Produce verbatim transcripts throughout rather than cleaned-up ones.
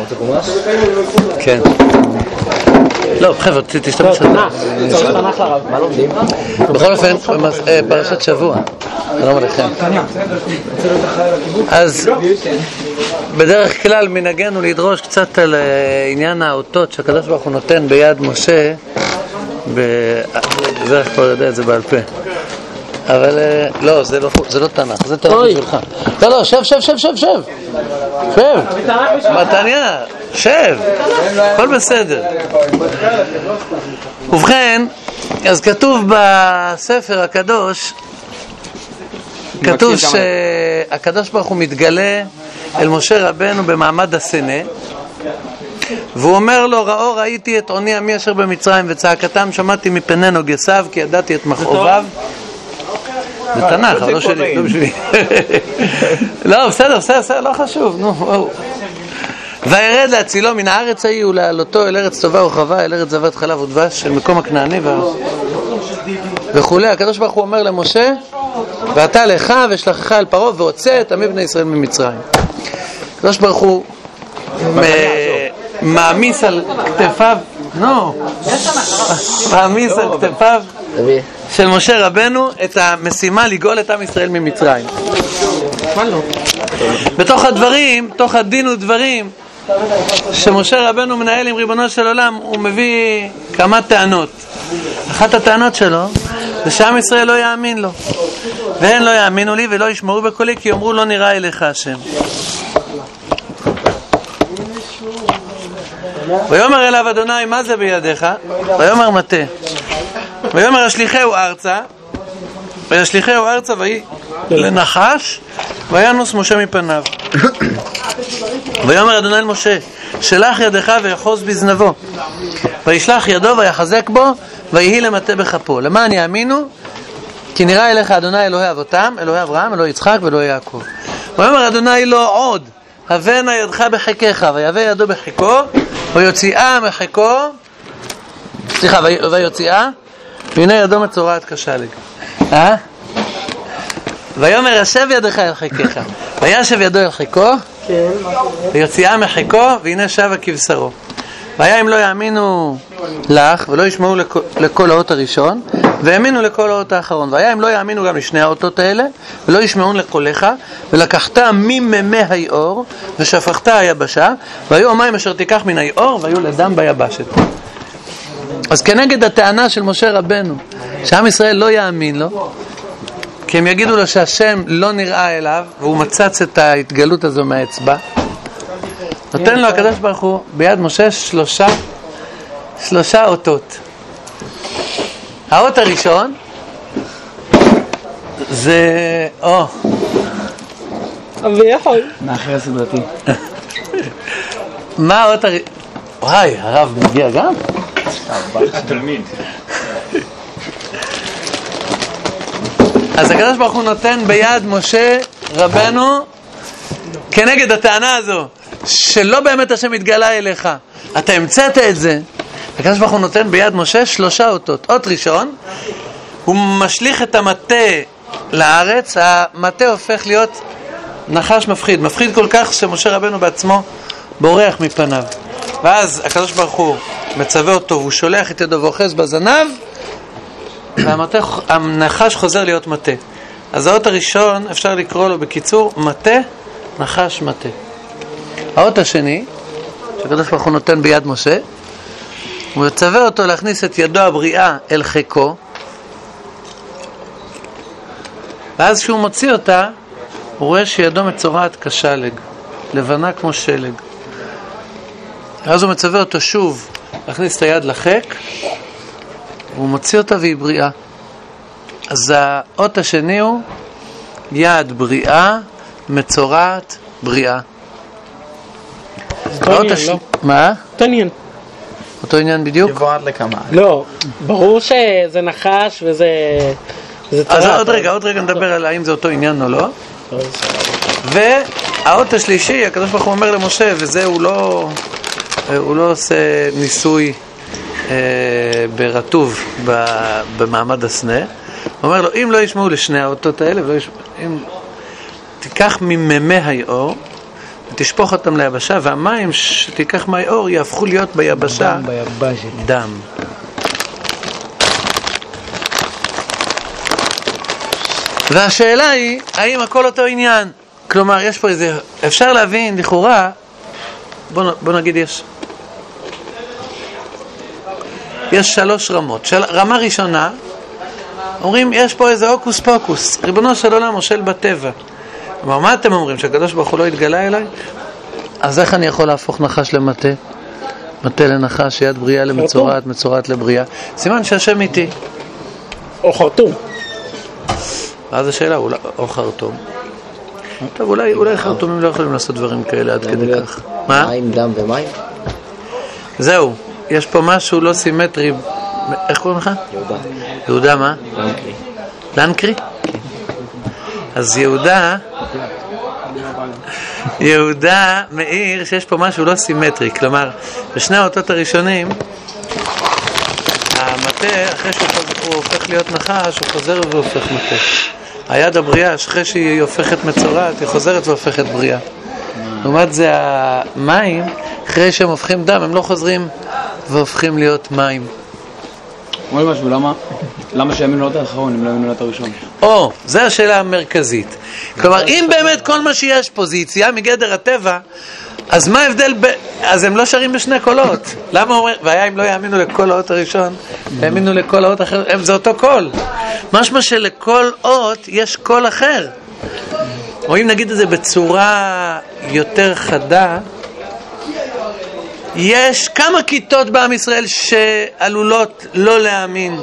זה חומש? כן. לא, חבר'ה, תשתמש על זה. צריך תנ"ך לרב, מה לומדים? בכל אופן, פרשת שבוע. שלום עליכם. אז בדרך כלל מנהגנו לדרוש קצת על עניין האותות שהקדוש ברוך הוא נותן ביד משה, בדרך כלל יודע את זה בעל פה. אבל לא, זה לא תנ"ך, זה תנ"ך בשבילך. לא, לא, שב, שב, שב, שב, שב. שב. מתניה, שב. הכל בסדר. ובכן, אז כתוב בספר הקדוש, כתוב שהקדוש ברוך הוא מתגלה אל משה רבנו במעמד הסנה, והוא אומר לו, ראו ראיתי את עוני עמי אשר במצרים וצעקתם שמעתי מפנינו גסיו כי ידעתי את מכאוביו. זה תנ"ך, אבל לא שלי, לא בשבילי. לא, בסדר, בסדר, בסדר, לא חשוב, נו. וירד להצילו מן הארץ ההיא ולהעלותו אל ארץ טובה ורחבה, אל ארץ זבת חלב ודבש, של מקום הכנעני וכולי. הקדוש ברוך הוא אומר למשה, ואתה לך ושלחך אל פרעה והוצא את עמי בני ישראל ממצרים. הקדוש ברוך הוא מעמיס על כתפיו, נו, מעמיס על כתפיו של משה רבנו את המשימה לגאול את עם ישראל ממצרים. בתוך הדברים, בתוך הדין ודברים שמשה רבנו מנהל עם ריבונו של עולם, הוא מביא כמה טענות. אחת הטענות שלו זה שעם ישראל לא יאמין לו, והן לא יאמינו לי ולא ישמעו בקולי כי יאמרו לא נראה אליך השם. ויאמר אליו אדוני מה זה בידיך? ויאמר מטה. ויאמר השליחהו ארצה, וישליחהו ארצה ויהי לנחש, וינוס משה מפניו. ויאמר אדוני אל משה, שלח ידך ויחוז בזנבו, וישלח ידו ויחזק בו, ויהי למטה בכפו. למען יאמינו, כי נראה אליך אדוני אלוהי אבותם, אלוהי אברהם, אלוהי יצחק ואלוהי יעקב. ויאמר אדוני לו עוד, הבנה ידך בחיקך, ויבא ידו בחיקו, ויוציאה מחיקו, סליחה, ויוציאה, והנה ידו מצורעת כשלג. אה? ויאמר השב ידך אל חיקך, וישב ידו אל חיקו, ויוציאה מחיקו, והנה שבה כבשרו. והיה אם לא יאמינו לך ולא ישמעו לכל האות הראשון והאמינו לכל האות האחרון, והיה אם לא יאמינו גם לשני האותות האלה ולא ישמעו לקולך, ולקחת מממי היאור ושפכת היבשה, והיו המים אשר תיקח מן היאור והיו לדם ביבשת. אז כנגד הטענה של משה רבנו שעם ישראל לא יאמין לו, כי הם יגידו לו שהשם לא נראה אליו והוא מצץ את ההתגלות הזו מהאצבע, נותן לו הקדוש ברוך הוא ביד משה שלושה שלושה אותות. האות הראשון זה או אבי יכול מאחרי הסדרתי. מה האות הראשון? וואי, הרב מגיע גם? תלמיד. אז הקדוש ברוך הוא נותן ביד משה רבנו כנגד הטענה הזו שלא באמת השם מתגלה אליך, אתה המצאת את זה. הקדוש ברוך הוא נותן ביד משה שלושה אותות. אות ראשון, הוא משליך את המטה לארץ, המטה הופך להיות נחש מפחיד, מפחיד כל כך שמשה רבנו בעצמו בורח מפניו. ואז הקדוש ברוך הוא מצווה אותו, הוא שולח את ידו ואוחז בזנב, והמטה, הנחש חוזר להיות מטה. אז האות הראשון אפשר לקרוא לו בקיצור מטה, נחש מטה. האות השני, שהקדוש ברוך הוא נותן ביד משה, הוא מצווה אותו להכניס את ידו הבריאה אל חיקו, ואז כשהוא מוציא אותה, הוא רואה שידו מצורעת כשלג, לבנה כמו שלג. ואז הוא מצווה אותו שוב להכניס את היד לחק, והוא מוציא אותה והיא בריאה. אז האות השני הוא יד בריאה, מצורעת, בריאה. אותו עניין, לא? מה? אותו עניין. אותו עניין בדיוק? יבואד לכמה. לא, ברור שזה נחש וזה... אז עוד רגע, עוד רגע נדבר על האם זה אותו עניין או לא. והאות השלישי, הקדוש ברוך הוא אומר למשה, וזה הוא לא... הוא לא עושה ניסוי ברטוב במעמד הסנה. הוא אומר לו, אם לא ישמעו לשני האותות האלה, אם תיקח מממי היאור תשפוך אותם ליבשה, והמים שתיקח מי אור יהפכו להיות ביבשה דם. והשאלה היא, האם הכל אותו עניין? כלומר, יש פה איזה, אפשר להבין, לכאורה, בוא, בוא נגיד יש, יש שלוש רמות. של, רמה ראשונה, אומרים, יש פה איזה אוקוס פוקוס, ריבונו של עולם מושל בטבע. כלומר, מה אתם אומרים? שהקדוש ברוך הוא לא יתגלה אליי? אז איך אני יכול להפוך נחש למטה? מטה לנחש, יד בריאה למצורעת, מצורעת לבריאה. סימן שהשם איתי. או חרטום. אז השאלה, אולי, או חרטום. טוב, אולי, אולי חרטומים לא יכולים לעשות דברים כאלה עד כדי כך. מה? מים, דם ומים? זהו, יש פה משהו לא סימטרי. איך קוראים לך? יהודה. יהודה מה? לנקרי. לנקרי? אז יהודה, יהודה מאיר שיש פה משהו לא סימטרי. כלומר, בשני האותות הראשונים, המטה, אחרי שהוא הופך להיות נחש, הוא חוזר והופך מטה. היד הבריאה, אחרי שהיא הופכת מצורעת, היא חוזרת והופכת בריאה. לעומת זה, המים, אחרי שהם הופכים דם, הם לא חוזרים והופכים להיות מים. אומר משהו, למה? למה שיאמינו לא את האחרון, אם לא יאמינו לא את הראשון? או, זו השאלה המרכזית. כלומר, אם באמת כל מה שיש פה זה יציאה מגדר הטבע, אז מה ההבדל ב... אז הם לא שרים בשני קולות. למה הוא אומר, והיה אם לא יאמינו לכל האות הראשון, יאמינו לכל האות אחר, הם זה אותו קול. משמע שלכל אות יש קול אחר. או אם נגיד את זה בצורה יותר חדה, יש כמה כיתות בעם ישראל שעלולות לא להאמין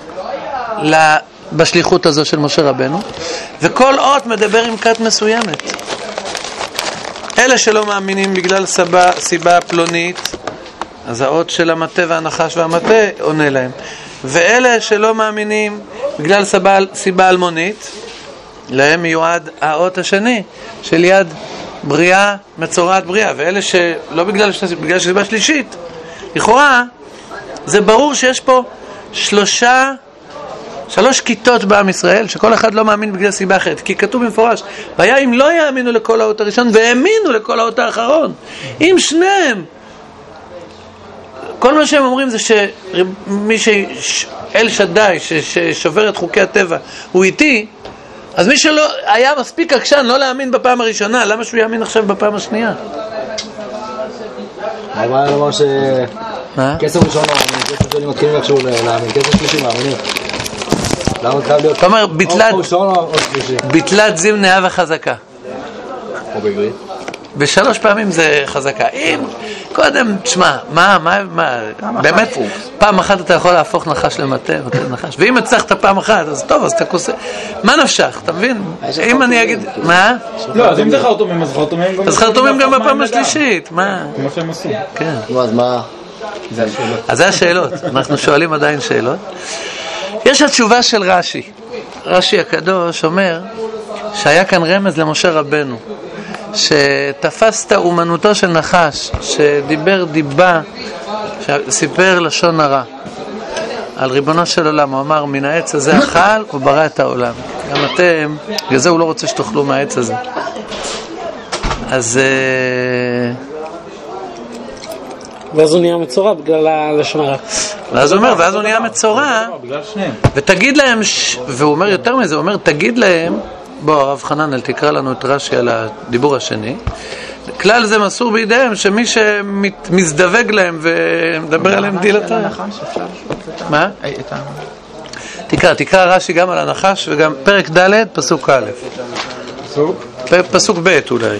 בשליחות הזו של משה רבנו, וכל אות מדבר עם כת מסוימת. אלה שלא מאמינים בגלל סיבה, סיבה פלונית, אז האות של המטה והנחש והמטה עונה להם. ואלה שלא מאמינים בגלל סיבה, סיבה אלמונית, להם מיועד האות השני של יד בריאה, מצורעת בריאה. ואלה שלא בגלל, בגלל סיבה שלישית, לכאורה זה ברור שיש פה שלושה שלוש כיתות בעם ישראל, שכל אחד לא מאמין בגלל סיבה אחרת. כי כתוב במפורש, והיה אם לא יאמינו לכל האות הראשון, והאמינו לכל האות האחרון. אם שניהם, כל מה שהם אומרים זה שמי שאל שדי, ששובר את חוקי הטבע, הוא איתי, אז מי שלא היה מספיק עקשן לא להאמין בפעם הראשונה, למה שהוא יאמין עכשיו בפעם השנייה? אבל אני אומר ש... כסף ראשון מאמינים, כסף ראשון מתחילים איכשהו להאמין, כסף שלישי מאמינים. למה חייב להיות? כלומר, ביטלת זיו נאה וחזקה. או בעברית? בשלוש פעמים זה חזקה. אם קודם, תשמע, מה, מה, מה, באמת, פעם אחת אתה יכול להפוך נחש למטה, נחש. ואם הצלחת פעם אחת, אז טוב, אז אתה כוסה. מה נפשך, אתה מבין? אם אני אגיד, מה? לא, אז אם זה חרטומים, אז חרטומים גם... אז חרטומים גם בפעם השלישית, מה? כמו שהם עשו. כן. אז מה? אז זה השאלות, אנחנו שואלים עדיין שאלות. יש התשובה של רש"י. רש"י הקדוש אומר שהיה כאן רמז למשה רבנו, שתפסת אומנותו של נחש, שדיבר דיבה, שסיפר לשון הרע על ריבונו של עולם. הוא אמר, מן העץ הזה אכל וברא את העולם. גם אתם, בגלל זה הוא לא רוצה שתאכלו מהעץ הזה. אז ואז הוא נהיה מצורע בגלל הלשון הרע. ואז הוא אומר, ואז הוא נהיה מצורע, ותגיד להם, והוא אומר יותר מזה, הוא אומר, תגיד להם, בוא הרב חננאל תקרא לנו את רש"י על הדיבור השני, כלל זה מסור בידיהם שמי שמזדווג להם ומדבר עליהם דילתה. מה? תקרא, תקרא רש"י גם על הנחש וגם פרק ד' פסוק א'. פסוק? פסוק ב' אולי.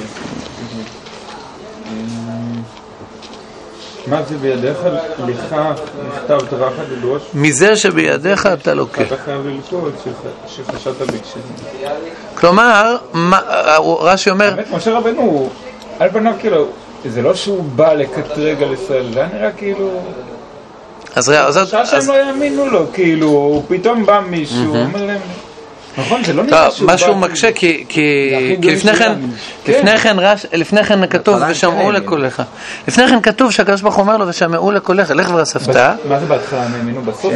מה זה בידיך? לך נכתב תרחת לדרוש? מזה שבידיך אתה לוקח. אתה חייב ללכוד שחשבת בקשני. כלומר, רש"י אומר... באמת, משה רבנו, על פניו כאילו, זה לא שהוא בא לקטרג על ישראל, זה נראה כאילו... אז ראה, שעה שהם לא יאמינו לו, כאילו, פתאום בא מישהו, אומר להם... נכון, זה לא נראה שהוא בא... משהו מקשה, כי לפני כן, לפני כן, לפני כן כתוב, ושמעו לקולך. לפני כן כתוב שהקדוש ברוך הוא אומר לו, ושמעו לקולך, לך ואספת. מה זה בהתחלה, הם האמינו בסוף?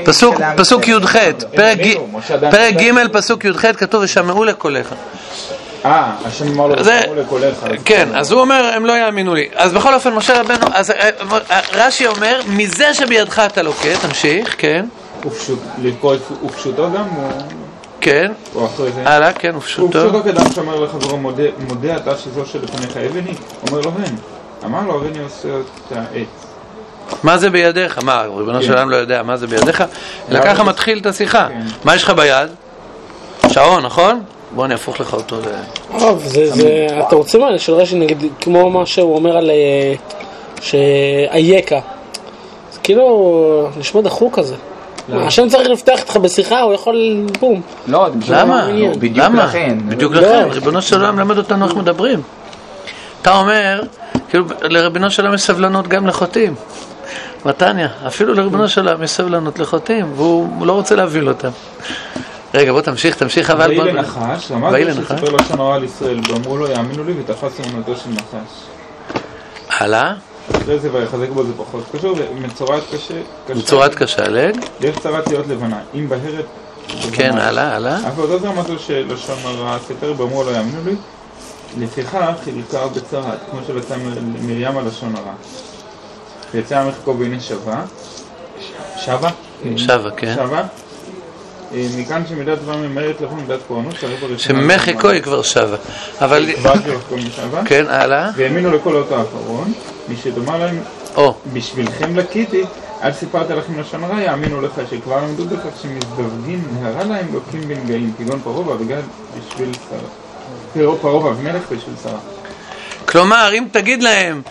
פסוק י"ח, פרק ג' פסוק י"ח כתוב, ושמעו לקולך. אה, השם אמר לו, תשמעו לכל אחד. כן, אז הוא אומר, הם לא יאמינו לי. אז בכל אופן, משה רבנו, אז רש"י אומר, מזה שבידך אתה לוקה, תמשיך, כן. לקרוא את ופשוטו גם? כן. או אחרי זה? הלאה, כן, ופשוטו. ופשוטו כדם שאומר לחברו, מודה אתה שזו שלפניך אבני? אומר לו, הן. אמר לו, אבני עושה את העץ. מה זה בידיך? מה, ריבונו של עולם לא יודע מה זה בידיך? אלא ככה מתחיל את השיחה. מה יש לך ביד? שעון, נכון? בוא אני אפוך לך אותו. טוב, זה, אתה רוצה מה? של רש"י נגיד, כמו מה שהוא אומר על שאייקה. זה כאילו נשמע דחוק כזה. השם צריך לפתח איתך בשיחה, הוא יכול בום. לא, למה? בדיוק לכן. בדיוק לכן. ריבונו של עולם למד אותנו איך מדברים. אתה אומר, כאילו לריבונו של עולם יש סבלנות גם לחוטאים. מתניה, אפילו לריבונו של עולם יש סבלנות לחוטאים, והוא לא רוצה להביל אותם. רגע, בוא תמשיך, תמשיך, אבל... ואי לנחש, למד לו שספר לשון הרע על ישראל, ואמרו לו, יאמינו לי, ותפס אמונתו של נחש. הלאה? אחרי זה, ויחזק בו זה פחות קשור, מצורת קשה... מצורת קשה, לג? יש צרת להיות לבנה, אם בהרת... כן, הלאה, הלאה. אף עוד עוד למד לו שלשון הרע ספר, ואמרו לו, יאמינו לי, לפיכך חילקה בצרת, כמו שבצע מרים על לשון הרע. ויצא מחקו והנה שווה. שווה? שווה, כן. שווה. מכאן שמידת דבר ממהרת לבוא מידת פורענות, שמחקו היא כבר שווה. אבל... כבר שווה משווה. כן, הלאה. והאמינו לכל אותו האחרון, מי שדומה להם, בשבילכם לקיתי, אל סיפרת לכם לשון הרע, יאמינו לך שכבר למדו בכך שמזדווגים, נהרה להם לוקחים בנגעים, כגון פרעה ואביגד בשביל שרה. פרעה ואבימלך בשביל שרה. כלומר, אם תגיד להם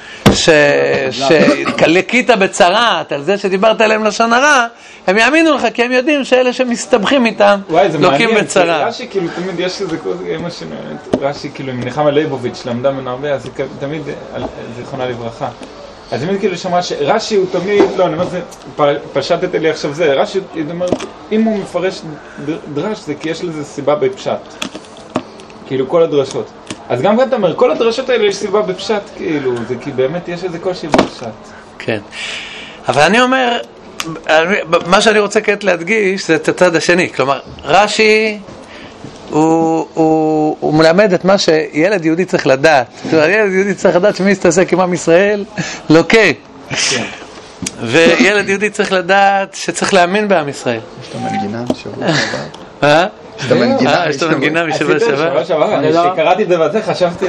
שלקית בצרת, על זה שדיברת עליהם לשון הרע, הם יאמינו לך, כי הם יודעים שאלה שמסתבכים איתם, לוקים בצרה. רש"י כאילו, תמיד יש איזה משהו, רש"י כאילו, עם נחמה ליבוביץ' למדה מן הרבה, אז תמיד, זיכרונה לברכה. אז תמיד כאילו שמע שרש"י הוא תמיד, לא, אני אומר, פשטת לי עכשיו זה, רש"י, אם הוא מפרש דרש, זה כי יש לזה סיבה בפשט. כאילו, כל הדרשות. אז גם כאן אתה אומר, כל הדרשות האלה יש סיבה בפשט, כאילו, זה כי באמת יש איזה קושי בפשט. כן. אבל אני אומר, מה שאני רוצה כעת להדגיש זה את הצד השני. כלומר, רש"י הוא, הוא, הוא מלמד את מה שילד יהודי צריך לדעת. כלומר, ילד יהודי צריך לדעת שמי יסתעסק עם עם ישראל, לוקה. כן. וילד יהודי צריך לדעת שצריך להאמין בעם ישראל. יש לו מנגינה שבוע שעבר. אה? יש את המנגינה משבוע שעבר? אני שקראתי את זה בזה, חשבתי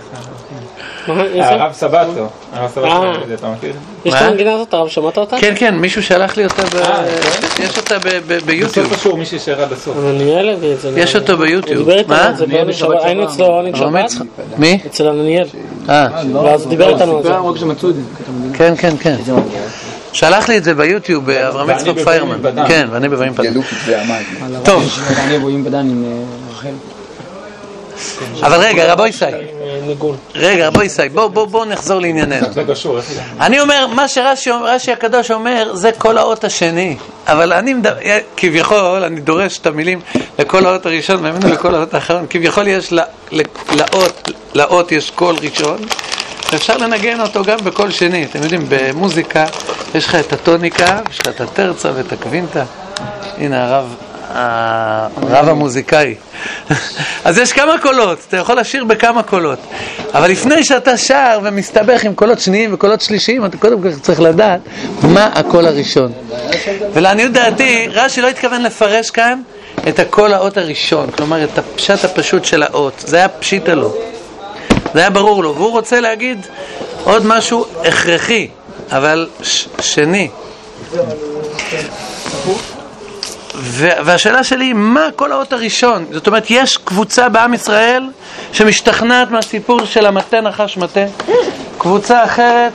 הרב סבתו, הרב סבתו, אתה מכיר? יש את המנגינה הזאת, הרב, שמעת אותה? כן, כן, מישהו שלח לי אותה, יש אותה ביוטיוב. בסוף פשור, מישהו שירד בסוף. ענניאל? יש אותו ביוטיוב. מה? היינו אצלו עונג שבת? מי? אצל ענניאל. אה. ואז דיבר איתנו על זה. כן, כן, כן. שלח לי את זה ביוטיוב, אברהם יצחק פיירמן. כן, ואני בבאים פדן. טוב. אבל רגע, רבו ישי. רגע, רבו ישי, בואו נחזור לענייננו. אני אומר, מה שרש"י הקדוש אומר, זה כל האות השני. אבל אני, כביכול, אני דורש את המילים לכל האות הראשון, מאמינו לכל האות האחרון. כביכול יש לאות, יש קול ראשון. אפשר לנגן אותו גם בכל שני. אתם יודעים, במוזיקה יש לך את הטוניקה, יש לך את הטרצה ואת הקווינטה. הנה הרב, הרב המוזיקאי. אז יש כמה קולות, אתה יכול לשיר בכמה קולות. אבל לפני שאתה שר ומסתבך עם קולות שניים וקולות שלישיים, אתה קודם כל צריך לדעת מה הקול הראשון. ולעניות דעתי, רש"י לא התכוון לפרש כאן את הקול האות הראשון, כלומר את הפשט הפשוט של האות. זה היה פשיטה לו. זה היה ברור לו, והוא רוצה להגיד עוד משהו הכרחי, אבל ש- שני. ו- והשאלה שלי היא, מה כל האות הראשון? זאת אומרת, יש קבוצה בעם ישראל שמשתכנעת מהסיפור של המטה נחש מטה? קבוצה אחרת,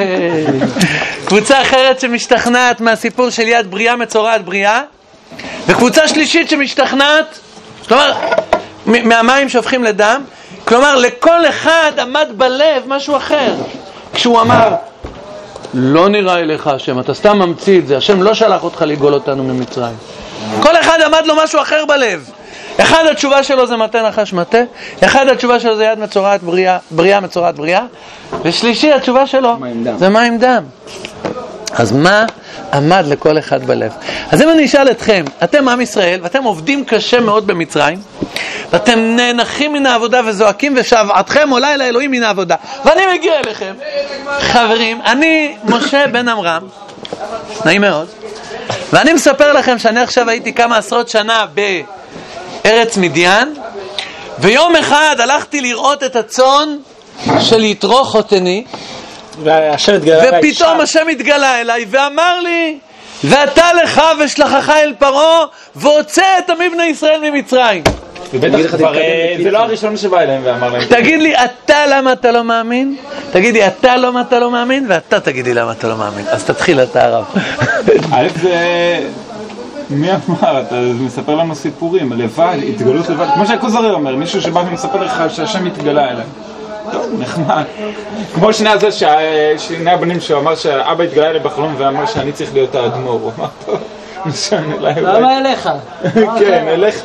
קבוצה אחרת שמשתכנעת מהסיפור של יד בריאה מצורעת בריאה, וקבוצה שלישית שמשתכנעת, כלומר, מהמים שהופכים לדם, כלומר, לכל אחד עמד בלב משהו אחר. כשהוא אמר, לא נראה אליך השם, אתה סתם ממציא את זה, השם לא שלח אותך לגאול אותנו ממצרים. כל אחד עמד לו משהו אחר בלב. אחד התשובה שלו זה מטה נחש מטה, אחד התשובה שלו זה יד מצורעת בריאה, בריאה מצורעת בריאה, ושלישי התשובה שלו זה מים דם. אז מה עמד לכל אחד בלב? אז אם אני אשאל אתכם, אתם עם ישראל, ואתם עובדים קשה מאוד במצרים, ואתם נאנחים מן העבודה וזועקים ושבעתכם עולה אל האלוהים מן העבודה. ואני מגיע אליכם, חברים, אני משה בן עמרם, נעים מאוד, ואני מספר לכם שאני עכשיו הייתי כמה עשרות שנה בארץ מדיין, ויום אחד הלכתי לראות את הצאן של יתרו חותני, ופתאום השם התגלה אליי ואמר לי, ואתה לך ושלחך אל פרעה והוצא את עמי בני ישראל ממצרים. ובטח כבר זה לא הראשון שבא אליהם ואמר להם. תגיד לי, אתה למה אתה לא מאמין? תגיד לי, אתה למה אתה לא מאמין? ואתה תגיד לי למה אתה לא מאמין. אז תתחיל אתה הרב. א' זה... מי אמר? אתה מספר לנו סיפורים, לבד, התגלות לבד. כמו שהכוזרי אומר, מישהו שבא ומספר לך שהשם התגלה אליהם. טוב, נחמד. כמו שני הזה, שני הבנים שהוא אמר שהאבא התגלה אליי בחלום ואמר שאני צריך להיות האדמו"ר. הוא אמר, טוב, נשאר אליי. למה אליך? כן, אליך.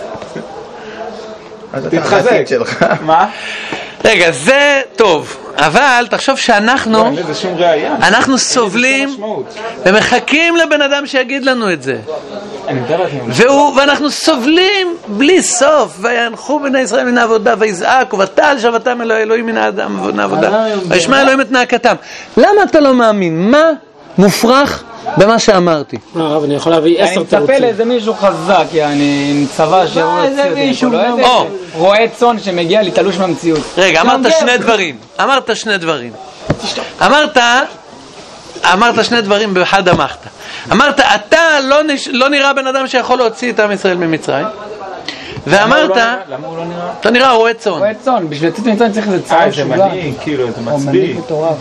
תתחזק. מה? רגע, זה טוב, אבל תחשוב שאנחנו אנחנו סובלים ומחכים לבן אדם שיגיד לנו את זה, ואנחנו סובלים בלי סוף. וינחו בני ישראל מן העבודה ויזעקו ותעל שבתם אל האלוהים מן האדם מן העבודה וישמע אלוהים את נאקתם. למה אתה לא מאמין? מה מופרך במה שאמרתי? הרב, אני יכול להביא עשר תירוצים. אני מצפה לאיזה מישהו חזק, יעני, עם צבא שיוצא, לא איזה רועה צאן שמגיע לתלוש מהמציאות. רגע, אמרת שני דברים. אמרת שני דברים. אמרת, אמרת שני דברים באחד אמרת. אמרת, אתה לא נראה בן אדם שיכול להוציא את עם ישראל ממצרים. ואמרת, למה הוא לא נראה? אתה נראה רועה צאן. רועה צאן, בשביל לצאת ממצרים צריך איזה צאן זה מנהיג, כאילו, זה מצביא.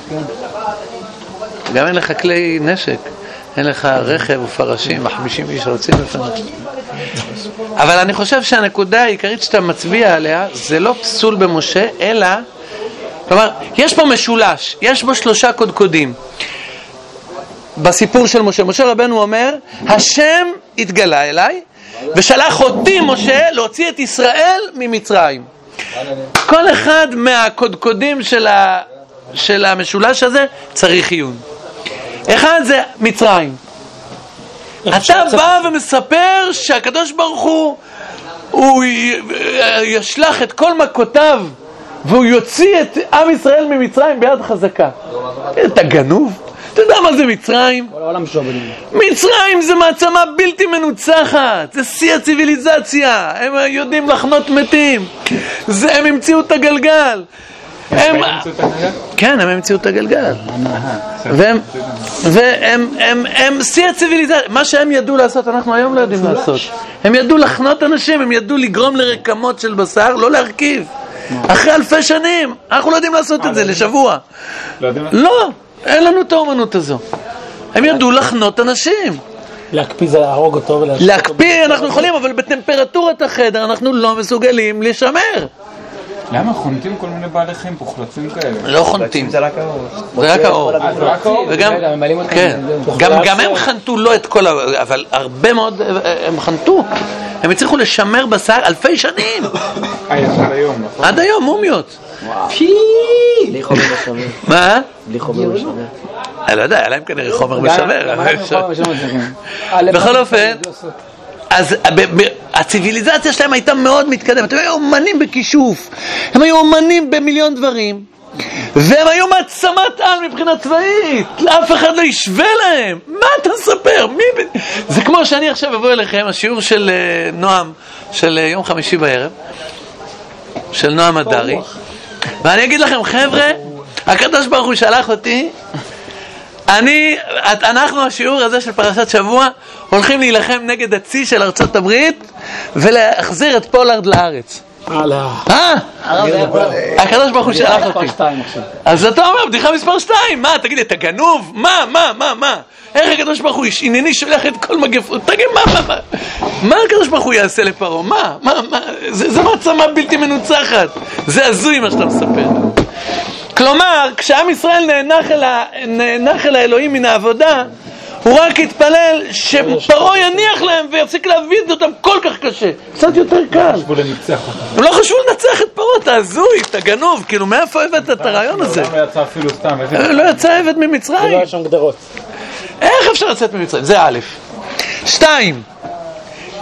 גם אין לך כלי נשק, אין לך רכב ופרשים, חמישים איש רוצים לפניך. אבל אני חושב שהנקודה העיקרית שאתה מצביע עליה זה לא פסול במשה, אלא, כלומר, יש פה משולש, יש בו שלושה קודקודים. בסיפור של משה, משה רבנו אומר, השם התגלה אליי ושלח אותי משה להוציא את ישראל ממצרים. כל אחד מהקודקודים של ה... של המשולש הזה צריך עיון. אחד זה מצרים. אתה בא ומספר שהקדוש ברוך הוא הוא ישלח את כל מכותיו והוא יוציא את עם ישראל ממצרים ביד חזקה. אתה גנוב? אתה יודע מה זה מצרים? מצרים זה מעצמה בלתי מנוצחת, זה שיא הציביליזציה, הם יודעים לחנות מתים, זה, הם המציאו את הגלגל. הם כן, הם המציאו את הגלגל. והם והם הם הם שיא הציביליזציה. מה שהם ידעו לעשות אנחנו היום לא יודעים לעשות. הם ידעו לחנות אנשים, הם ידעו לגרום לרקמות של בשר, לא להרכיב. אחרי אלפי שנים אנחנו לא יודעים לעשות את זה לשבוע. לא, אין לנו את האומנות הזו. הם ידעו לחנות אנשים. להקפיא זה להרוג אותו. להקפיא אנחנו יכולים, אבל בטמפרטורת החדר אנחנו לא מסוגלים לשמר. למה חונטים כל מיני בעלי חיים פה, חלצים כאלה? לא חונטים. זה רק האור. זה רק האור. זה רק האור? גם הם חנתו לא את כל, אבל הרבה מאוד הם חנתו. הם הצליחו לשמר בשר אלפי שנים. עד היום. עד היום, מומיות. בלי חומר משמר. מה? בלי חומר משמר. אני לא יודע, היה להם כנראה חומר משמר. בכל אופן, אז הציביליזציה שלהם הייתה מאוד מתקדמת. הם היו אומנים בכישוף, הם היו אומנים במיליון דברים, והם היו מעצמת על מבחינה צבאית. אף אחד לא ישווה להם. מה אתה מספר? זה כמו שאני עכשיו אבוא אליכם, השיעור של נועם של יום חמישי בערב, של נועם הדרי, ואני אגיד לכם, חבר'ה, הקדוש ברוך הוא שלח אותי, אני, אנחנו השיעור הזה של פרשת שבוע הולכים להילחם נגד הצי של ארצות הברית ולהחזיר את פולארד לארץ. אה? הקדוש ברוך הוא שלח אותי. אז אתה אומר, בדיחה מספר שתיים. מה, תגיד לי, אתה גנוב? מה, מה, מה, מה? איך הקדוש ברוך הוא ענייני שולח את כל מגפות? תגיד, מה, מה, מה? מה הקדוש ברוך הוא יעשה לפרעה? מה, מה, מה? זה מעצמה בלתי מנוצחת. זה הזוי מה שאתה מספר. כלומר, כשעם ישראל נאנח אל, ה... נאנח אל האלוהים מן העבודה, הוא רק התפלל שפרעה יניח להם ויפסיק להביא אותם כל כך קשה. קצת יותר קל. הם לא חשבו לנצח את פרעה, אתה הזוי, אתה גנוב. כאילו, מאיפה הבאת את הרעיון הזה? לא יצא אפילו סתם. לא יצא עבד ממצרים. לא היה שם גדרות. איך אפשר לצאת ממצרים? זה א'. שתיים.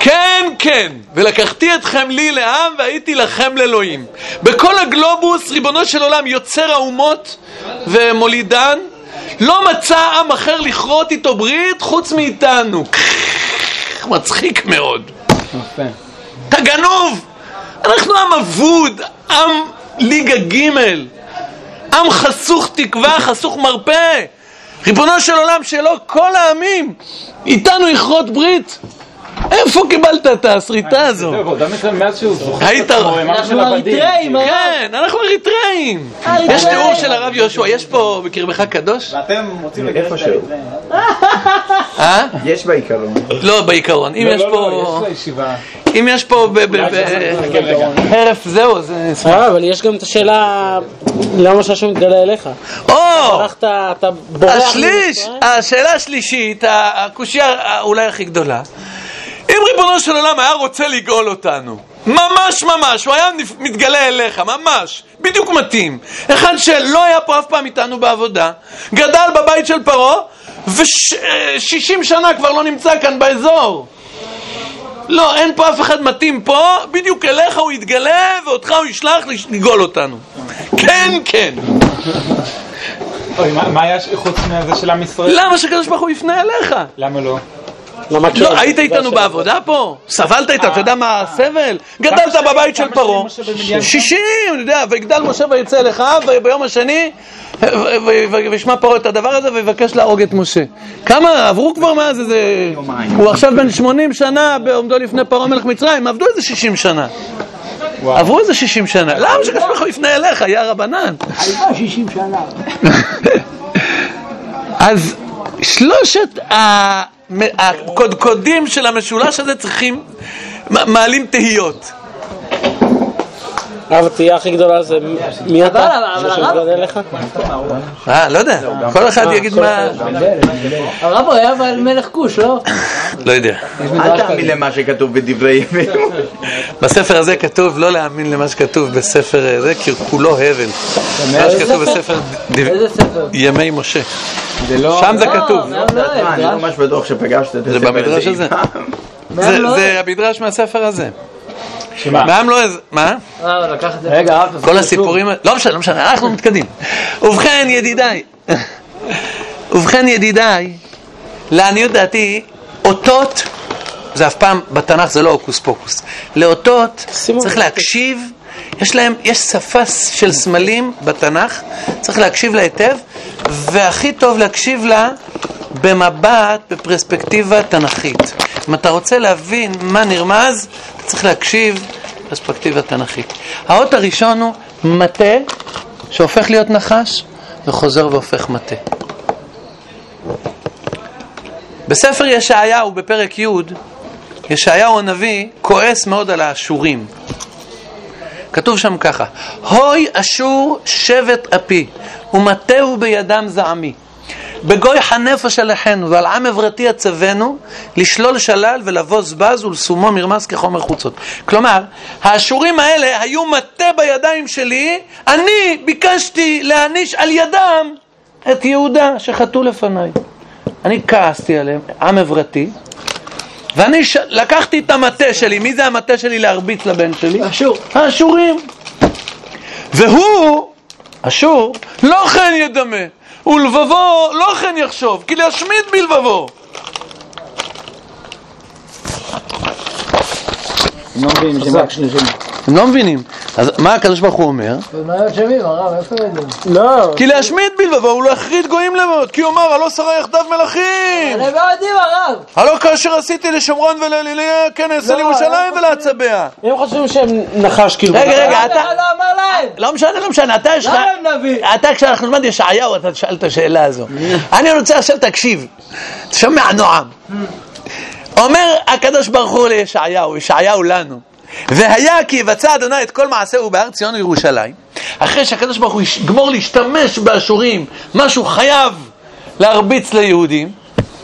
כן, כן, ולקחתי אתכם לי לעם והייתי לכם לאלוהים. בכל הגלובוס, ריבונו של עולם, יוצר האומות ומולידן, לא מצא עם אחר לכרות איתו ברית חוץ מאיתנו. מצחיק מאוד. אתה גנוב. אנחנו עם אבוד, עם ליגה ג', עם חסוך תקווה, חסוך מרפא. ריבונו של עולם, שלא כל העמים איתנו יכרות ברית. איפה קיבלת את הסריטה הזו? היית... אנחנו אריתראים. כן, אנחנו אריתראים. יש תיאור של הרב יהושע, יש פה בקרבך קדוש? ואתם רוצים איפה שהוא. אה? יש בעיקרון. לא בעיקרון, אם יש פה... אם יש פה הרף זהו, זה... אבל יש גם את השאלה למה שהשם מתגלה אליך. או! אתה בורח... השליש, השאלה השלישית, הקושיה אולי הכי גדולה. אם ריבונו של עולם היה רוצה לגאול אותנו, ממש ממש, הוא היה מתגלה אליך, ממש, בדיוק מתאים. אחד שלא היה פה אף פעם איתנו בעבודה, גדל בבית של פרעה, ושישים שנה כבר לא נמצא כאן באזור. לא, אין פה אף אחד מתאים פה, בדיוק אליך הוא יתגלה, ואותך הוא ישלח לגאול אותנו. כן, כן. מה היה חוץ מהזה של עם ישראל? למה שקדוש ברוך הוא יפנה אליך? למה לא? לא, היית איתנו בעבודה פה? סבלת איתה, אתה יודע מה הסבל? גדלת בבית של פרעה שישים, אני יודע, ויגדל משה ויצא לך, וביום השני וישמע פרעה את הדבר הזה ויבקש להרוג את משה. כמה עברו כבר מאז איזה... הוא עכשיו בן שמונים שנה בעומדו לפני פרעה מלך מצרים, עבדו איזה שישים שנה. עברו איזה שישים שנה. למה שקדוש ברוך הוא יפנה אליך, יא רבנן? הייתה שישים שנה. אז שלושת הקודקודים של המשולש הזה צריכים, מעלים תהיות. אבל התהייה הכי גדולה זה מי אתה? שמתגלה אליך? אה, לא יודע, כל אחד יגיד מה... הרב הוא היה מלך כוש, לא? לא יודע. אל תאמין למה שכתוב בדברי ימי. בספר הזה כתוב לא להאמין למה שכתוב בספר הזה, כי כולו הבל. מה שכתוב בספר ימי משה. שם זה כתוב. אני ממש בטוח שפגשת את זה במדרש הזה. זה המדרש מהספר הזה. מה? לא איזה... מה? רגע, כל הסיפורים... לא משנה, לא משנה, אנחנו מתקדים. ובכן ידידיי, ובכן ידידיי, לעניות דעתי, אותות, זה אף פעם בתנ"ך זה לא אוקוס פוקוס. לאותות צריך להקשיב, יש להם, יש שפה של סמלים בתנ"ך, צריך להקשיב לה היטב, והכי טוב להקשיב לה במבט, בפרספקטיבה תנ"כית. אם אתה רוצה להבין מה נרמז, אתה צריך להקשיב פרספקטיבה תנ"כית. האות הראשון הוא מטה, שהופך להיות נחש, וחוזר והופך מטה. בספר ישעיהו, בפרק י', ישעיהו הנביא כועס מאוד על האשורים. כתוב שם ככה: הוי אשור שבט אפי, ומטהו בידם זעמי. בגוי הנפש עליכנו ועל עם עברתי הצוונו לשלול שלל ולבוז בז ולסומו מרמס כחומר חוצות. כלומר, האשורים האלה היו מטה בידיים שלי, אני ביקשתי להעניש על ידם את יהודה שחטאו לפניי. אני כעסתי עליהם, עם עברתי, ואני ש... לקחתי את המטה שלי. מי זה המטה שלי להרביץ לבן שלי? אשור. האשורים. והוא, אשור, לא כן ידמה, ולבבו לא כן יחשוב, כי להשמיד בלבבו. הם לא מבינים, זה רק שני שנים. הם לא מבינים. אז מה הקדוש ברוך הוא אומר? מה שווים, הרב, איפה יודעים? לא. כי להשמיד בלבבו, הוא לא יחריד גויים לבבות, כי הוא אמר, הלא שרה יחדיו מלאכים. אני לא יודעים, הרב. הלא כאשר עשיתי לשומרון ולליליה, כנס על ירושלים ולהצבע. הם חושבים שהם נחש כאילו. רגע, רגע, אתה... לא אמר להם. לא משנה, לא משנה, אתה יש לך... לא הם נביא. אתה כשאנחנו למד ישעיהו, אתה תשאל את השאלה הזו. אני רוצה עכשיו תקשיב, תשמע נועם. אומר הקדוש ברוך הוא לישעיהו, ישעיהו לנו, והיה כי יבצע אדוני את כל מעשהו בהר ציון וירושלים. אחרי שהקדוש ברוך הוא יגמור להשתמש באשורים, משהו חייב להרביץ ליהודים,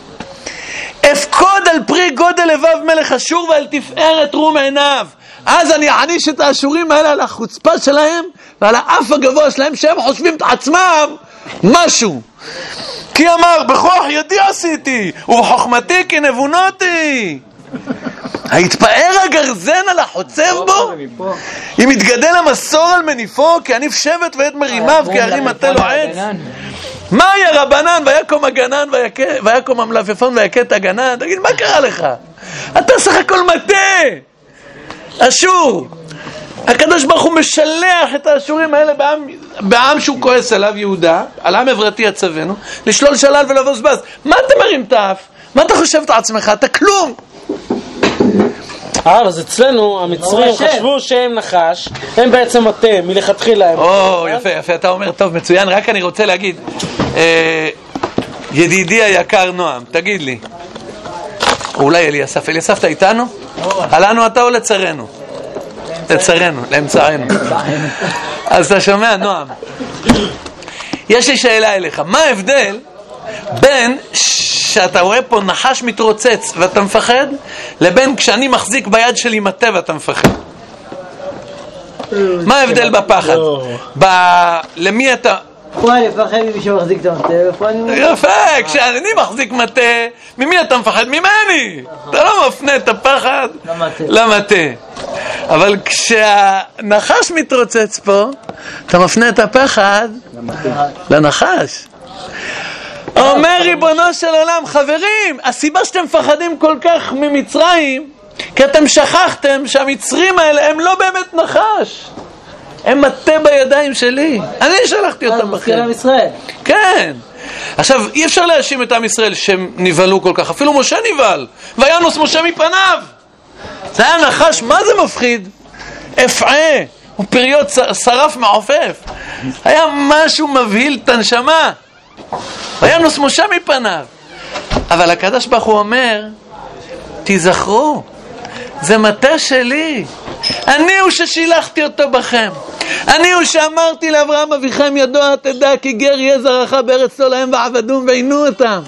אפקוד על פרי גודל לבב מלך אשור ועל תפארת רום עיניו. אז אני אעניש את האשורים האלה על החוצפה שלהם ועל האף הגבוה שלהם, שהם חושבים את עצמם משהו. כי אמר, בכוח ידי עשיתי ובחוכמתי כנבונותי. ההתפאר הגרזן על החוצב בו, אם יתגדל המסור על מניפו, כי עניף שבט ואת מרימיו, כי הרים מטה לו עץ. מה היה רבנן, ויקום הגנן, ויקום המלפפון ויקה את הגנן? תגיד, מה קרה לך? אתה סך הכל מטה, אשור. הקדוש ברוך הוא משלח את האשורים האלה בעם, בעם שהוא כועס עליו, יהודה, על עם עברתי יצבנו, לשלול שלל ולבוז בז. מה אתה מרים את האף? מה אתה חושב את עצמך? אתה כלום. אה, אז אצלנו המצרים חשבו שהם נחש, הם בעצם מטה, מלכתחילה הם. או, יפה, יפה, אתה אומר, טוב, מצוין, רק אני רוצה להגיד, ידידי היקר נועם, תגיד לי, אולי אליסף, אליסף אתה איתנו? עלינו אתה או לצרנו? לצרנו, לאמצענו. אז אתה שומע, נועם, יש לי שאלה אליך, מה ההבדל בין שאתה רואה פה נחש מתרוצץ ואתה מפחד, לבין כשאני מחזיק ביד שלי מטה ואתה מפחד? מה ההבדל בפחד? למי אתה... פה אני מפחד ממי שמחזיק את המטה, ופה אני... יפה, כשאני מחזיק מטה, ממי אתה מפחד? ממני! אתה לא מפנה את הפחד למטה. אבל כשהנחש מתרוצץ פה, אתה מפנה את הפחד לנחש. אומר ריבונו של עולם, חברים, הסיבה שאתם מפחדים כל כך ממצרים, כי אתם שכחתם שהמצרים האלה הם לא באמת נחש, הם מטה בידיים שלי, אני שלחתי אותם בכם. עם ישראל. כן. עכשיו, אי אפשר להאשים את עם ישראל שהם נבהלו כל כך, אפילו משה נבהל, וינוס משה מפניו. זה היה נחש, מה זה מפחיד? אפעה, הוא פריות שרף מעופף, היה משהו מבהיל את הנשמה, וינוס משה מפניו. אבל הקדוש ברוך הוא אומר, תזכרו, זה מטה שלי, אני הוא ששילחתי אותו בכם, אני הוא שאמרתי לאברהם אביכם, ידוע תדע כי גר יהיה זרעך בארץ לא להם ועבדום ועינו אותם.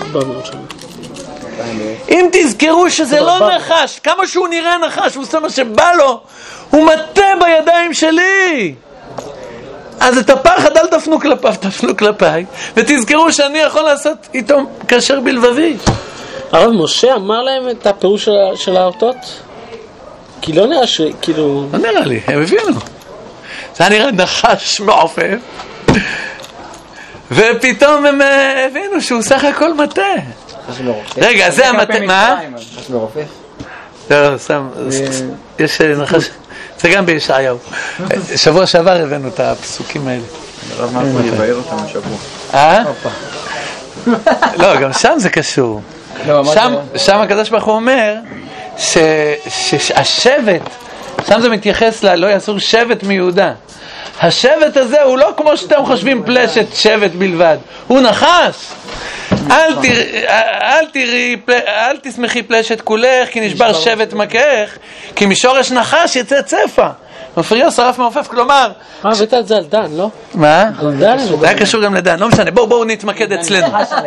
אם תזכרו שזה לא נחש, כמה שהוא נראה נחש, הוא עושה מה שבא לו, הוא מטה בידיים שלי. אז את הפחד אל תפנו כלפיו, תפנו כלפיי, ותזכרו שאני יכול לעשות איתו כאשר בלבבי. הרב משה אמר להם את הפירוש של, של האותות? כי לא נראה ש... כאילו... לא נראה לי, הם הבינו. זה נראה נחש מעופף, ופתאום הם הבינו שהוא סך הכל מטה. רגע, זה המטה... מה? נחש מרופף? לא, סתם, יש נחש... זה גם בישעיהו. שבוע שעבר הבאנו את הפסוקים האלה. הרב מרקו יבאר אותם השבוע. אה? לא, גם שם זה קשור. שם הקדוש ברוך הוא אומר שהשבט, שם זה מתייחס ל... לא יסור שבט מיהודה. השבט הזה הוא לא כמו שאתם חושבים פלשת שבט בלבד, הוא נחש. אל תראי, אל תראי, אל תשמחי פלשת כולך, כי נשבר שבט מכך, כי משורש נחש יצא צפה. מפריע שרף מעופף, כלומר... מה, הבאת את זה על דן, לא? מה? זה היה קשור גם לדן, לא משנה, בואו בואו נתמקד אצלנו.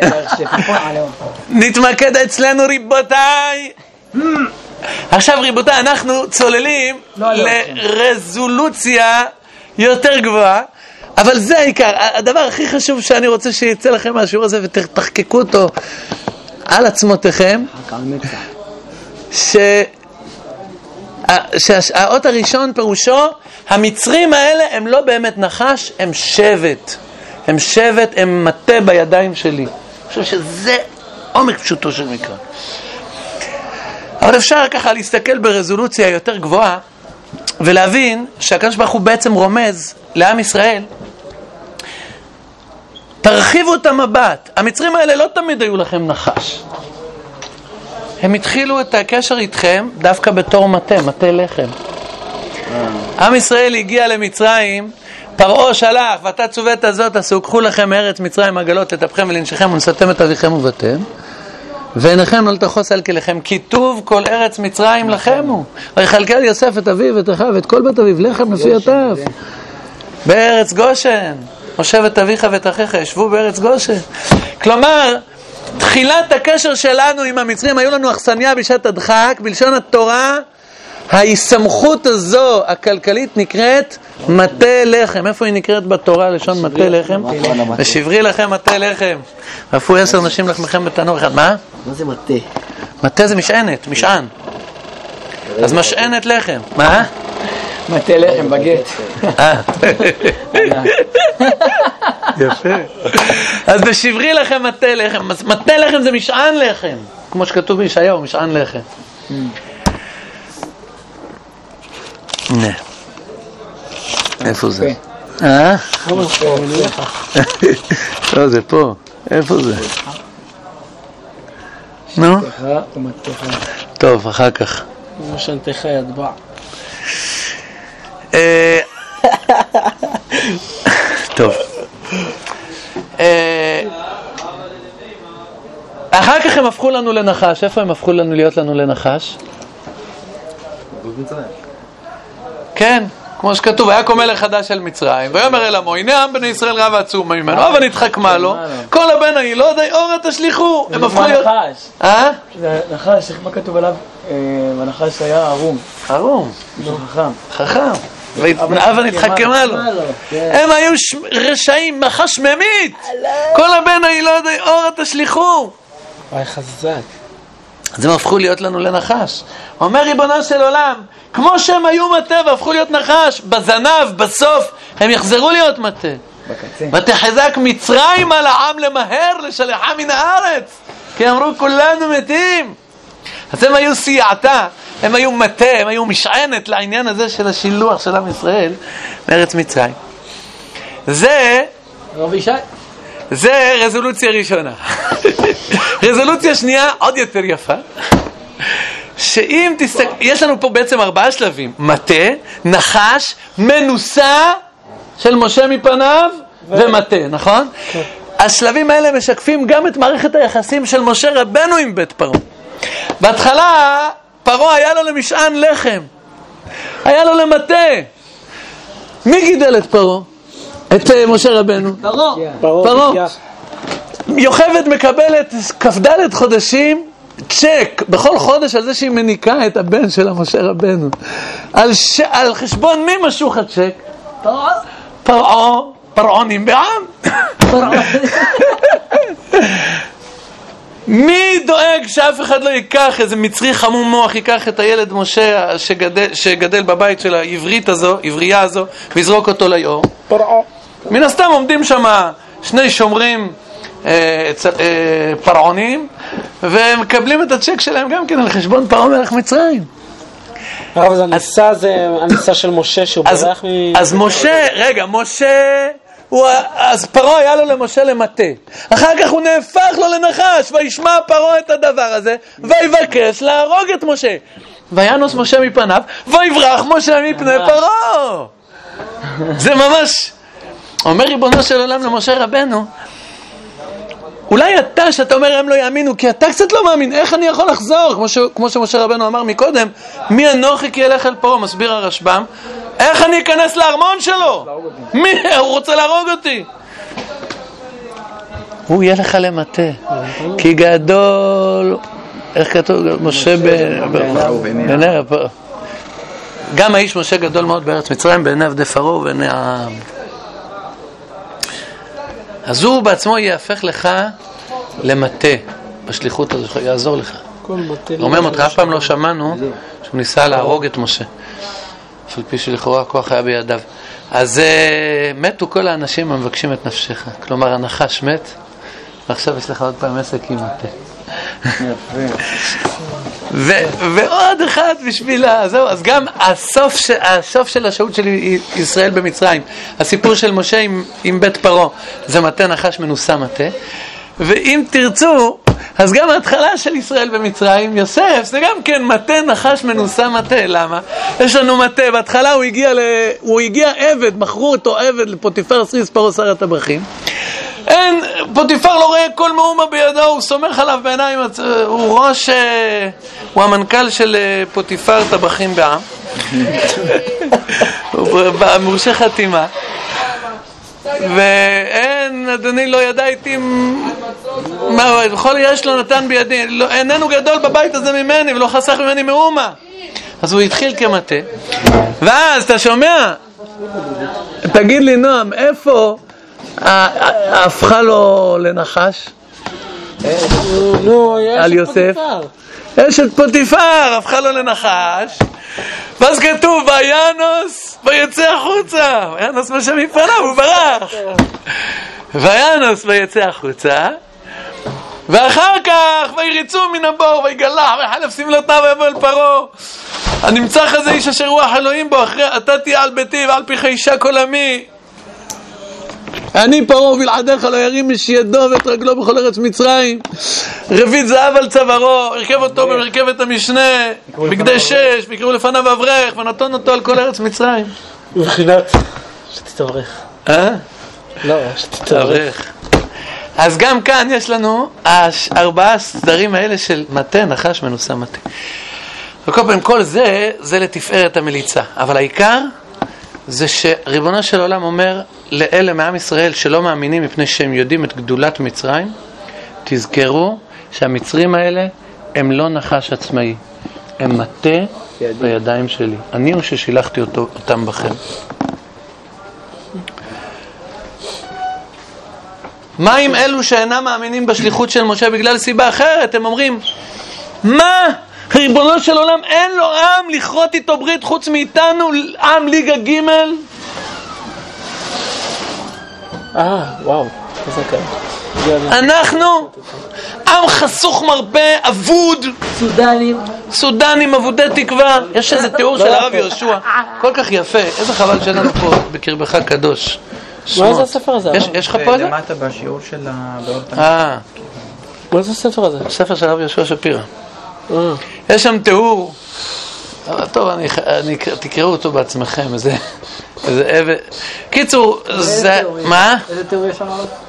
נתמקד אצלנו ריבותיי. עכשיו ריבותיי, אנחנו צוללים לרזולוציה יותר גבוהה, אבל זה העיקר. הדבר הכי חשוב שאני רוצה שיצא לכם מהשיעור הזה ותחקקו אותו על עצמותיכם, ש... שהאות הראשון פירושו, המצרים האלה הם לא באמת נחש, הם שבט, הם שבט, הם מטה בידיים שלי. אני חושב שזה עומק פשוטו של מקרא. אבל אפשר ככה להסתכל ברזולוציה יותר גבוהה ולהבין שהקדוש ברוך הוא בעצם רומז לעם ישראל, תרחיבו את המבט. המצרים האלה לא תמיד היו לכם נחש, הם התחילו את הקשר איתכם דווקא בתור מטה, מטה לחם. עם ישראל הגיע למצרים, פרעה שלח, ואתה צוות הזאת, עשו, קחו לכם מארץ מצרים עגלות, לטפכם ולנשיכם ונשאתם את אביכם ובתם, ועיניכם לא תחוס על כליכם, כי טוב כל ארץ מצרים לכם הוא. ויכלכל יוסף את אביו ואת אחיו ואת כל בית אביו לחם לפי עטיו. בארץ גושן, מושב את אביך ואת אחיך, ישבו בארץ גושן. כלומר, תחילת הקשר שלנו עם המצרים, היו לנו אכסניה בשעת הדחק, בלשון התורה, ההסמכות הזו, הכלכלית, נקראת מטה לחם. איפה היא נקראת בתורה, לשון מטה לחם? ושברי לכם מטה לחם. ואפו עשר נשים לחמכם בתנור אחד. מה? מה זה מטה? מטה זה משענת, משען. אז משענת לחם. מה? מטה לחם בגט. יפה. אז בשברי לכם מטה לחם. מטה לחם זה משען לחם, כמו שכתוב בישעיהו, משען לחם. נה. איפה זה? אה? לא, זה פה. איפה זה? נו? טוב, אחר כך. משענתך ידבע. טוב. אחר כך הם הפכו לנו לנחש. איפה הם הפכו לנו להיות לנו לנחש? כן, כמו שכתוב, היה קום מלך חדש על מצרים, ויאמר אל עמו, הנה עם בני ישראל רב עצום ממנו, אבל נתחכמה לו, כל הבן הילודי אורה תשליכו. הם הפכו להיות... אה? זה נחש, מה כתוב עליו? הנחש היה ערום. ערום. חכם. חכם. אבל נתחכמה לו. הם היו רשעים, נחש ממית. כל הבן הילודי אורה תשליכו. וואי חזק. אז הם הפכו להיות לנו לנחש. אומר ריבונו של עולם, כמו שהם היו מטה והפכו להיות נחש, בזנב, בסוף, הם יחזרו להיות מטה. בקצה. ותחזק מצרים על העם למהר לשלחה מן הארץ. כי אמרו כולנו מתים. אז הם היו סייעתה, הם היו מטה, הם היו משענת לעניין הזה של השילוח של עם ישראל מארץ מצרים. זה... רבי שי. זה רזולוציה ראשונה. רזולוציה שנייה עוד יותר יפה, שאם תסתכל, יש לנו פה בעצם ארבעה שלבים: מטה, נחש, מנוסה של משה מפניו ומטה, נכון? השלבים האלה משקפים גם את מערכת היחסים של משה רבנו עם בית פרעה. בהתחלה פרעה היה לו למשען לחם, היה לו למטה. מי גידל את פרעה? את משה רבנו? פרעה. פרעה. יוכבד מקבלת כ"ד חודשים צ'ק בכל חודש על זה שהיא מניקה את הבן של משה רבנו. על, ש... על חשבון מי משוך הצ'ק? פרעה. פרעה. פרעונים בעם. מי דואג שאף אחד לא ייקח, איזה מצרי חמום מוח ייקח את הילד משה שגדל, שגדל בבית של העברית הזו, עברייה הזו, ויזרוק אותו ליאור? פרעה. מן הסתם עומדים שם שני שומרים אה, אה, פרעונים, והם מקבלים את הצ'ק שלהם גם כן על חשבון פרעה מלך מצרים. הרב, אז הניסה זה הניסה של משה שהוא ברח מ... אז משה, רגע, משה, הוא, אז פרעה היה לו למשה למטה. אחר כך הוא נהפך לו לנחש, וישמע פרעה את הדבר הזה, ויבקש להרוג את משה. וינוס משה מפניו, ויברח משה מפני פרעה. זה ממש... אומר ריבונו של עולם למשה רבנו, אולי אתה, שאתה אומר הם לא יאמינו, כי אתה קצת לא מאמין, איך אני יכול לחזור? כמו, ש, כמו שמשה רבנו אמר מקודם, מי אנוכי כי אלך אל פרעה, מסביר הרשב"ם, איך אני אכנס לארמון שלו? מי? הוא רוצה להרוג אותי. הוא יהיה לך למטה, כי גדול, איך כתוב? משה בעיני פה. גם האיש משה גדול מאוד בארץ מצרים, בעיני עבדי פרעה ובעיני העם. אז הוא בעצמו יהפך לך למטה בשליחות הזו, יעזור לך. רומם אותך, אף פעם לא שמענו שהוא ניסה להרוג את משה, אף על פי שלכאורה הכוח היה בידיו. אז uh, מתו כל האנשים המבקשים את נפשך, כלומר הנחש מת, ועכשיו יש לך עוד פעם עסק עם מטה. ו- ועוד אחד בשביל זהו. אז גם הסוף, ש- הסוף של השהות של ישראל במצרים, הסיפור של משה עם, עם בית פרעה, זה מטה נחש מנוסה מטה. ואם תרצו, אז גם ההתחלה של ישראל במצרים, יוסף, זה גם כן מטה נחש מנוסה מטה. למה? יש לנו מטה, בהתחלה הוא הגיע, ל... הוא הגיע עבד, מכרו אותו עבד לפוטיפר סריס פרעה שר הטבחים. אין, פוטיפר לא רואה כל מאומה בידו, הוא סומך עליו בעיניים, הוא ראש, הוא המנכ"ל של פוטיפר טבחים בעם, הוא מורשה חתימה, ואין, אדוני לא ידע איתי מה, בכל יש לו נתן בידי, לא, איננו גדול בבית הזה ממני ולא חסך ממני מאומה. אז הוא התחיל כמטה, ואז אתה שומע, תגיד לי נועם, איפה הפכה לו לנחש? נו, על יוסף. אשת פוטיפר, הפכה לו לנחש. ואז כתוב, וינוס, ויצא החוצה. וינוס משם מפניו, הוא ברח. וינוס ויצא החוצה. ואחר כך, ויריצו מן הבור, ויגלח, ויחלף שמלותיו, ויבוא אל פרעה. הנמצא כזה איש אשר רוח אלוהים בו, אחרי אתה תהיה על ביתי ועל פיך אישה כל עמי. אני פרעה ובלעדיך לא ירים איש ידו ואת רגלו בכל ארץ מצרים. רבית זהב על צווארו, הרכב אותו במרכבת המשנה, בגדי שש, ויקראו לפניו אברך, ונתון אותו על כל ארץ מצרים. מבחינת שתתברך. אה? לא, שתתברך. אז גם כאן יש לנו ארבעה סדרים האלה של מטה, נחש, מנוסה, מטה. וכל פעם כל זה, זה לתפארת המליצה. אבל העיקר זה שריבונו של עולם אומר לאלה מעם ישראל שלא מאמינים מפני שהם יודעים את גדולת מצרים, תזכרו שהמצרים האלה הם לא נחש עצמאי, הם מטה בידיים שלי. אני הוא ששילחתי אותו, אותם בכם. מה עם אלו שאינם מאמינים בשליחות של משה בגלל סיבה אחרת? הם אומרים, מה? ריבונו של עולם אין לו עם לכרות איתו ברית חוץ מאיתנו, עם ליגה ג' אה, וואו, איזה כאלה. אנחנו עם חסוך מרפא, אבוד, סודנים. סודנים, אבודי תקווה. יש איזה תיאור של הרב יהושע כל כך יפה, איזה חבל שלנו פה בקרבך קדוש. מה זה הספר הזה? יש לך פה את זה? למטה בשיעור של הבאות. אה, מה זה הספר הזה? ספר של הרב יהושע שפירא. יש שם תיאור, אבל טוב, אני, אני, תקראו אותו בעצמכם, איזה, איזה אבן. קיצור, זה, מה? איזה תיאור יש שם?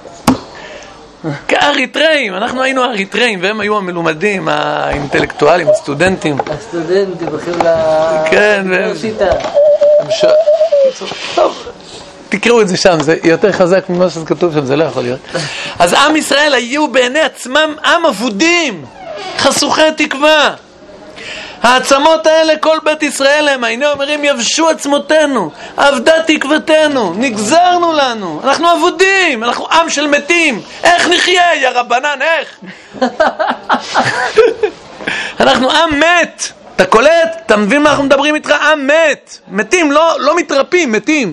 כאריתראים, אנחנו היינו אריתראים, והם היו המלומדים, האינטלקטואלים, הסטודנטים. הסטודנטים, הולכים כן, לאוניברסיטה. קיצור, טוב. תקראו את זה שם, זה יותר חזק ממה שכתוב שם, זה לא יכול להיות. אז עם ישראל היו בעיני עצמם עם אבודים, חסוכי תקווה. העצמות האלה, כל בית ישראל הם, הנה אומרים, יבשו עצמותינו, אבדה תקוותנו, נגזרנו לנו, אנחנו אבודים, אנחנו עם של מתים, איך נחיה, יא רבנן, איך? אנחנו עם מת, אתה קולט? אתה מבין מה אנחנו מדברים איתך? עם מת, מתים, לא, לא מתרפים, מתים.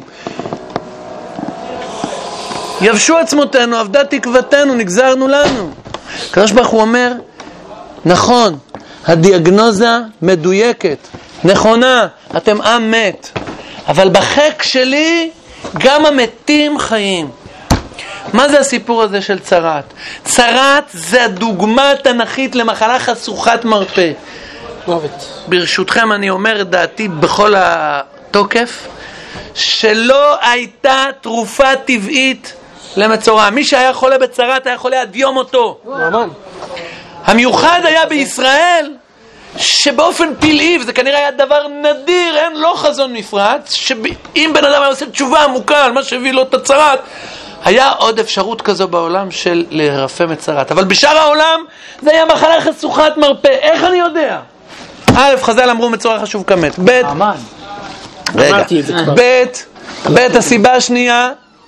יבשו עצמותינו, אבדה תקוותנו, נגזרנו לנו. הקדוש ברוך הוא אומר, נכון, הדיאגנוזה מדויקת, נכונה, אתם עם מת, אבל בחק שלי גם המתים חיים. מה זה הסיפור הזה של צרת? צרת זה הדוגמה התנכית למחלה חשוכת מרפא. ברשותכם אני אומר את דעתי בכל התוקף, שלא הייתה תרופה טבעית למצורע. מי שהיה חולה בצרת היה חולה עד יום אותו. המיוחד היה בישראל שבאופן פלאי, וזה כנראה היה דבר נדיר, אין לא חזון מפרץ, שאם בן אדם היה עושה תשובה עמוקה על מה שהביא לו את הצרת, היה עוד אפשרות כזו בעולם של להירפא מצרת. אבל בשאר העולם זה היה מחלה חשוכת מרפא. איך אני יודע? א', חז"ל אמרו מצורע חשוב כמת. ב', רגע, ב', ב', הסיבה השנייה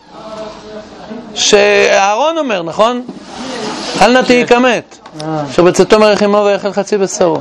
שאהרון אומר, נכון? אל נא תהי כמת, שבצאתו מריח עמו ויאכל חצי בשרו.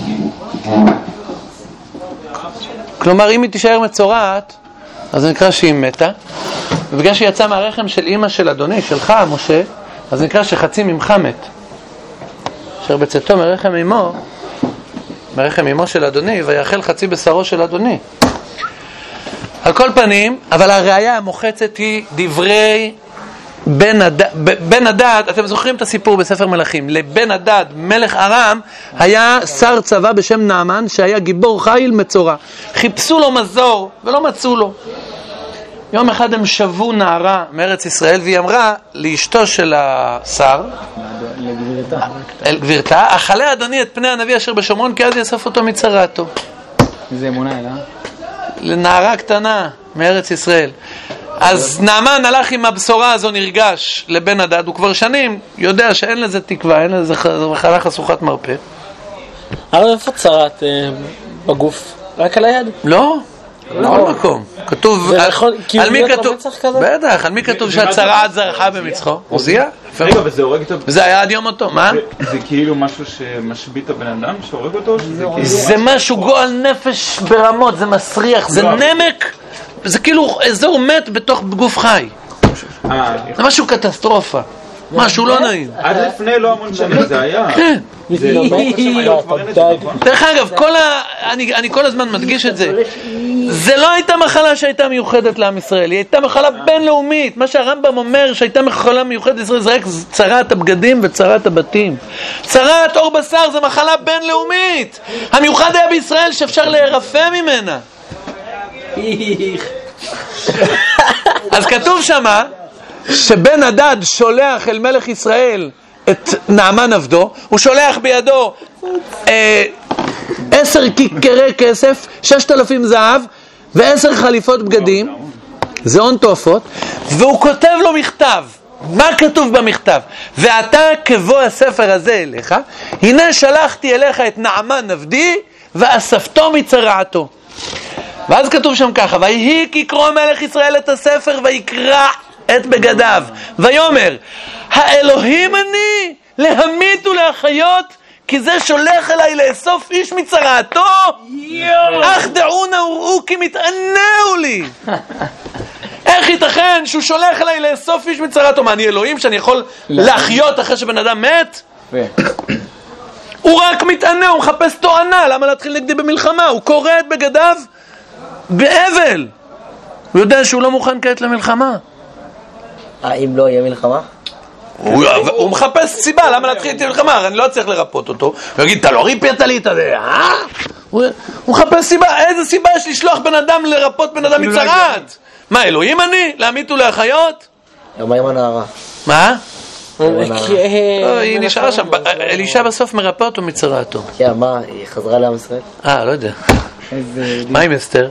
כלומר, אם היא תישאר מצורעת, אז זה נקרא שהיא מתה, ובגלל שהיא יצאה מהרחם של אמא של אדוני, שלך, משה, אז זה נקרא שחצי ממך מת. אשר בצאתו מרחם עמו, מרחם עמו של אדוני, ויאכל חצי בשרו של אדוני. על כל פנים, אבל הראיה המוחצת היא דברי בן הדד, בן הדד, אתם זוכרים את הסיפור בספר מלכים, לבן הדד, מלך ארם, היה שר צבא בשם נעמן, שהיה גיבור חיל מצורע. חיפשו לו מזור, ולא מצאו לו. יום אחד הם שבו נערה מארץ ישראל, והיא אמרה לאשתו של השר, לגבירתה, אל גבירתה, אכלה אדוני את פני הנביא אשר בשומרון, כי אז יאסוף אותו מצרתו. זה אמונה, לא? לנערה קטנה מארץ ישראל. אז נעמן הלך עם הבשורה הזו נרגש לבן הדד, הוא כבר שנים יודע שאין לזה תקווה, אין לזה מחלה חשוכת מרפא. אבל איפה צרת בגוף? רק על היד? לא, בכל מקום. כתוב, על מי כתוב? בטח, על מי כתוב שהצרעת זרחה במצחו? עוזיה? רגע, וזה הורג אותו? וזה היה עד יום אותו, מה? זה כאילו משהו שמשבית הבן אדם, שהורג אותו? זה משהו גועל נפש ברמות, זה מסריח, זה נמק, זה כאילו אזור מת בתוך גוף חי. זה משהו קטסטרופה, משהו לא נעים. עד לפני לא המון שנים זה היה. כן. דרך אגב, אני כל הזמן מדגיש את זה, זה לא הייתה מחלה שהייתה מיוחדת לעם ישראל, היא הייתה מחלה בינלאומית. מה שהרמב"ם אומר שהייתה מחלה מיוחדת לישראל זה רק צרת הבגדים וצרת הבתים. צרת עור בשר זה מחלה בינלאומית, המיוחד היה בישראל שאפשר להירפא ממנה. אז כתוב שמה שבן הדד שולח אל מלך ישראל את נעמן עבדו, הוא שולח בידו אה, עשר כיכרי כסף, ששת אלפים זהב ועשר חליפות בגדים, זה הון תועפות, והוא כותב לו מכתב. מה כתוב במכתב? ואתה כבוא הספר הזה אליך, הנה שלחתי אליך את נעמן עבדי ואספתו מצרעתו. ואז כתוב שם ככה, ויהי כקרוא מלך ישראל את הספר ויקרא את בגדיו, ויאמר האלוהים אני להמית ולהחיות, כי זה שולח אליי לאסוף איש מצרעתו, אך דעונה וראו כי מתענהו לי. איך ייתכן שהוא שולח אליי לאסוף איש מצרעתו? מה, אני אלוהים שאני יכול להחיות אחרי שבן אדם מת? הוא רק מתענה, הוא מחפש תוענה. למה להתחיל נגדי במלחמה? הוא קורא את בגדיו באבל, הוא יודע שהוא לא מוכן כעת למלחמה. האם לא יהיה מלחמה? הוא, הוא מחפש סיבה, למה להתחיל איתי מלחמה? אני לא צריך לרפות אותו. הוא יגיד, אתה לא ריפית לי את זה, אה? הוא, הוא מחפש סיבה, איזה סיבה יש לשלוח בן אדם לרפות בן אדם מצרעת? מה, אלוהים אני? להמית ולהחיות? מה עם הנערה? מה? היא נשארה שם, אלישע בסוף מרפא אותו מצרעתו. כן, מה, היא חזרה לעם ישראל? אה, לא יודע. מה עם אסתר?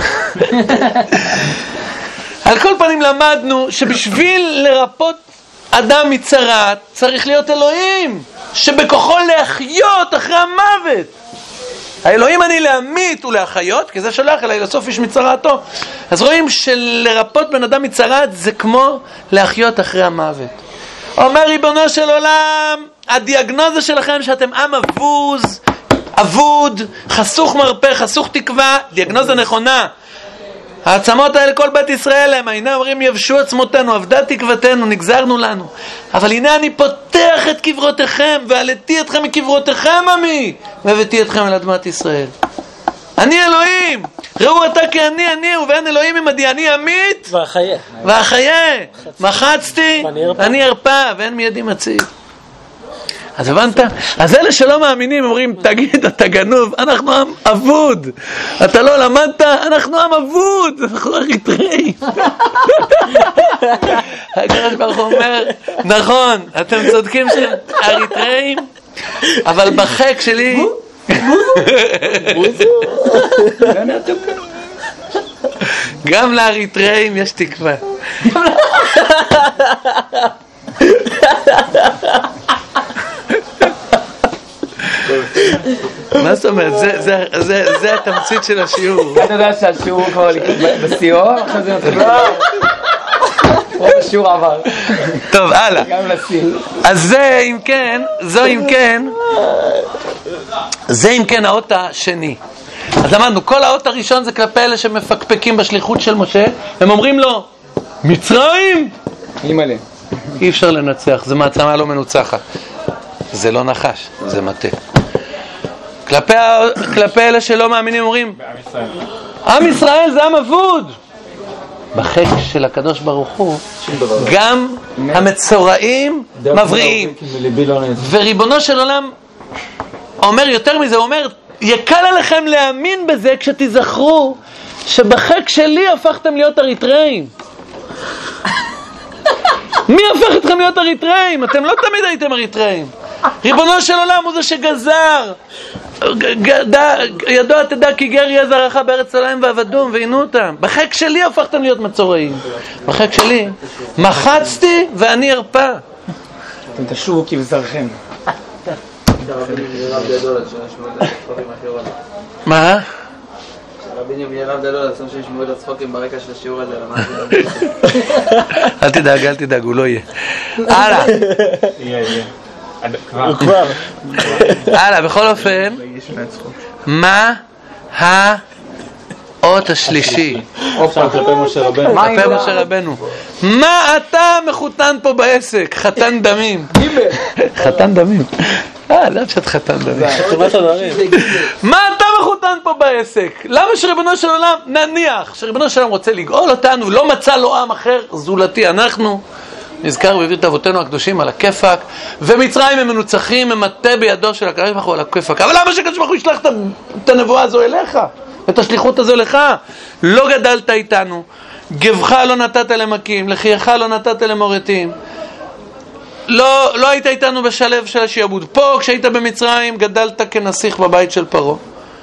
על כל פנים למדנו שבשביל לרפות אדם מצרעת צריך להיות אלוהים שבכוחו להחיות אחרי המוות. האלוהים אני להמית ולהחיות, כי זה שולח אליי לסוף איש מצרעתו. אז רואים שלרפות בן אדם מצרעת זה כמו להחיות אחרי המוות. אומר ריבונו של עולם, הדיאגנוזה שלכם שאתם עם אבוז, אבוד, חסוך מרפא, חסוך תקווה, דיאגנוזה נכונה. העצמות האלה כל בית ישראל הם, הנה אומרים יבשו עצמותינו, אבדה תקוותנו, נגזרנו לנו. אבל הנה אני פותח את קברותיכם, ועליתי אתכם מקברותיכם עמי, והבאתי אתכם אל אדמת ישראל. אני אלוהים, ראו אתה כי אני אני, ובאין אלוהים עמדי, אני אמית ואחיה. ואחיה, מחצתי, אני ארפא, ואין מידי מציל. אז הבנת? אז אלה שלא מאמינים אומרים, תגיד, אתה גנוב, אנחנו עם אבוד. אתה לא למדת, אנחנו עם אבוד, אנחנו אריתראי. הקדוש ברוך הוא אומר, נכון, אתם צודקים שהם אריתראיים, אבל בחק שלי... גם לאריתראיים יש תקווה. מה זאת אומרת? זה התמצית של השיעור. אתה יודע שהשיעור כבר בשיאו? עכשיו זה נתחיל. רוב השיעור עבר. טוב, הלאה. גם לשים. אז זה אם כן, זו אם כן, זה אם כן האות השני. אז אמרנו, כל האות הראשון זה כלפי אלה שמפקפקים בשליחות של משה. הם אומרים לו, מצרים? אימא'לה. אי אפשר לנצח, זה מעצמה לא מנוצחת. זה לא נחש, זה מטה. כלפי, כלפי אלה שלא מאמינים אומרים, עם ישראל זה עם אבוד. בחק של הקדוש ברוך הוא, גם המצורעים מבריאים. וריבונו של עולם אומר יותר מזה, הוא אומר, יקל עליכם להאמין בזה כשתזכרו שבחק שלי הפכתם להיות אריתראים. מי הפך אתכם להיות אריתראים? אתם לא תמיד הייתם אריתראים. ריבונו של עולם הוא זה שגזר. ידוע תדע כי גר יהיה זרעך בארץ צלעים ועבדום ועינו אותם. בחק שלי הפכתם להיות מצורעים. בחק שלי מחצתי ואני ארפא. אתם תשובו כבשרכם. מה? רבי ירב דלו לעצום שישמעו את הצחוקים ברקע של השיעור הזה. אל תדאג, אל תדאג, הוא לא יהיה. הלאה. יהיה, יהיה. הוא כבר. הלאה, בכל אופן, מה האות השלישי? עכשיו כלפי משה רבנו. כלפי משה רבנו. מה אתה מחותן פה בעסק? חתן דמים. חתן דמים. אה, לא שאת חתן דמים. מה אתה מחותן פה בעסק? למה שריבונו של עולם, נניח שריבונו של עולם רוצה לגאול אותנו, לא מצא לו עם אחר זולתי, אנחנו נזכר והביא את אבותינו הקדושים על הכיפק, ומצרים הם מנוצחים, הם מטה בידו של הקדוש ברוך הוא על הכיפק. אבל למה שקדוש ברוך הוא ישלח את הנבואה הזו אליך? את השליחות הזו לך? לא גדלת איתנו, גבך לא נתת למכים, לחייך לא נתת למורתים, לא, לא היית איתנו בשלב של השיעבוד. פה כשהיית במצרים גדלת כנסיך בבית של פרעה,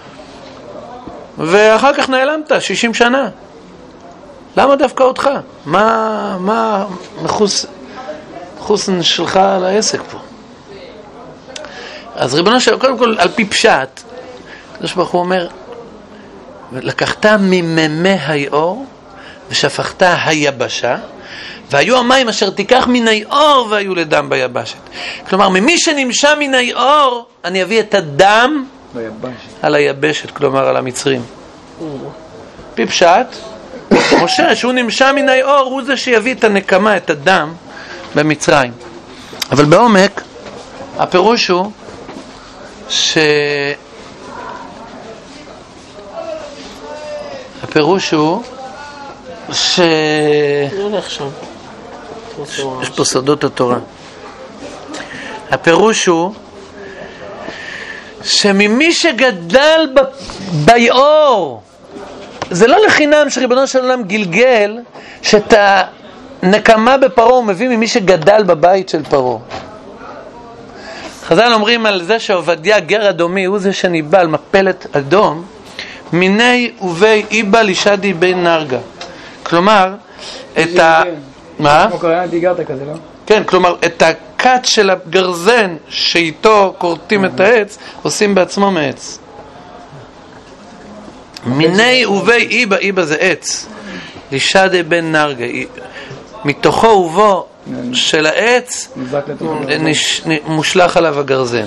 ואחר כך נעלמת שישים שנה. למה דווקא אותך? מה, מה מחוס, מחוסן שלך על העסק פה? אז ריבונו של, קודם כל, על פי פשט, הקדוש ברוך הוא אומר, לקחת מממי היאור ושפכת היבשה, והיו המים אשר תיקח מן היאור והיו לדם ביבשת. כלומר, ממי שנמשה מן היאור, אני אביא את הדם ביבשת. על היבשת, כלומר על המצרים. פי פשט, משה, שהוא נמשה מן היאור, הוא זה שיביא את הנקמה, את הדם, במצרים. אבל בעומק, הפירוש הוא ש... הפירוש הוא ש... יש פה סודות התורה. הפירוש הוא שממי שגדל ב... ביאור, זה לא לחינם שריבונו של עולם גלגל שאת הנקמה בפרעה הוא מביא ממי שגדל בבית של פרעה. חז"ל אומרים על זה שעובדיה גר אדומי הוא זה שניבא על מפלת אדום מיני ובי איבא לישדי בין נרגה. כלומר, את ה... מה? כמו קוריאנה דיגרת כזה, לא? כן, כלומר, את הקט של הגרזן שאיתו קורטים את העץ, עושים בעצמו מעץ. מיני ובי איבא, איבא זה עץ, לישדי בין נרגה. מתוכו ובו של העץ מושלח עליו הגרזן.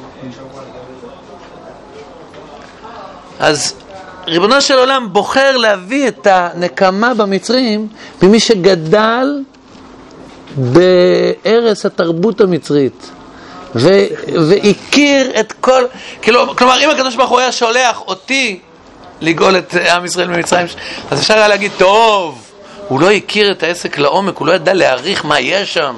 אז ריבונו של עולם בוחר להביא את הנקמה במצרים במי שגדל בארץ התרבות המצרית ו- והכיר את כל, כאילו, כלומר אם הקדוש ברוך הוא היה שולח אותי לגאול את עם ישראל ממצרים, אז אפשר היה להגיד טוב, הוא לא הכיר את העסק לעומק, הוא לא ידע להעריך מה יש שם.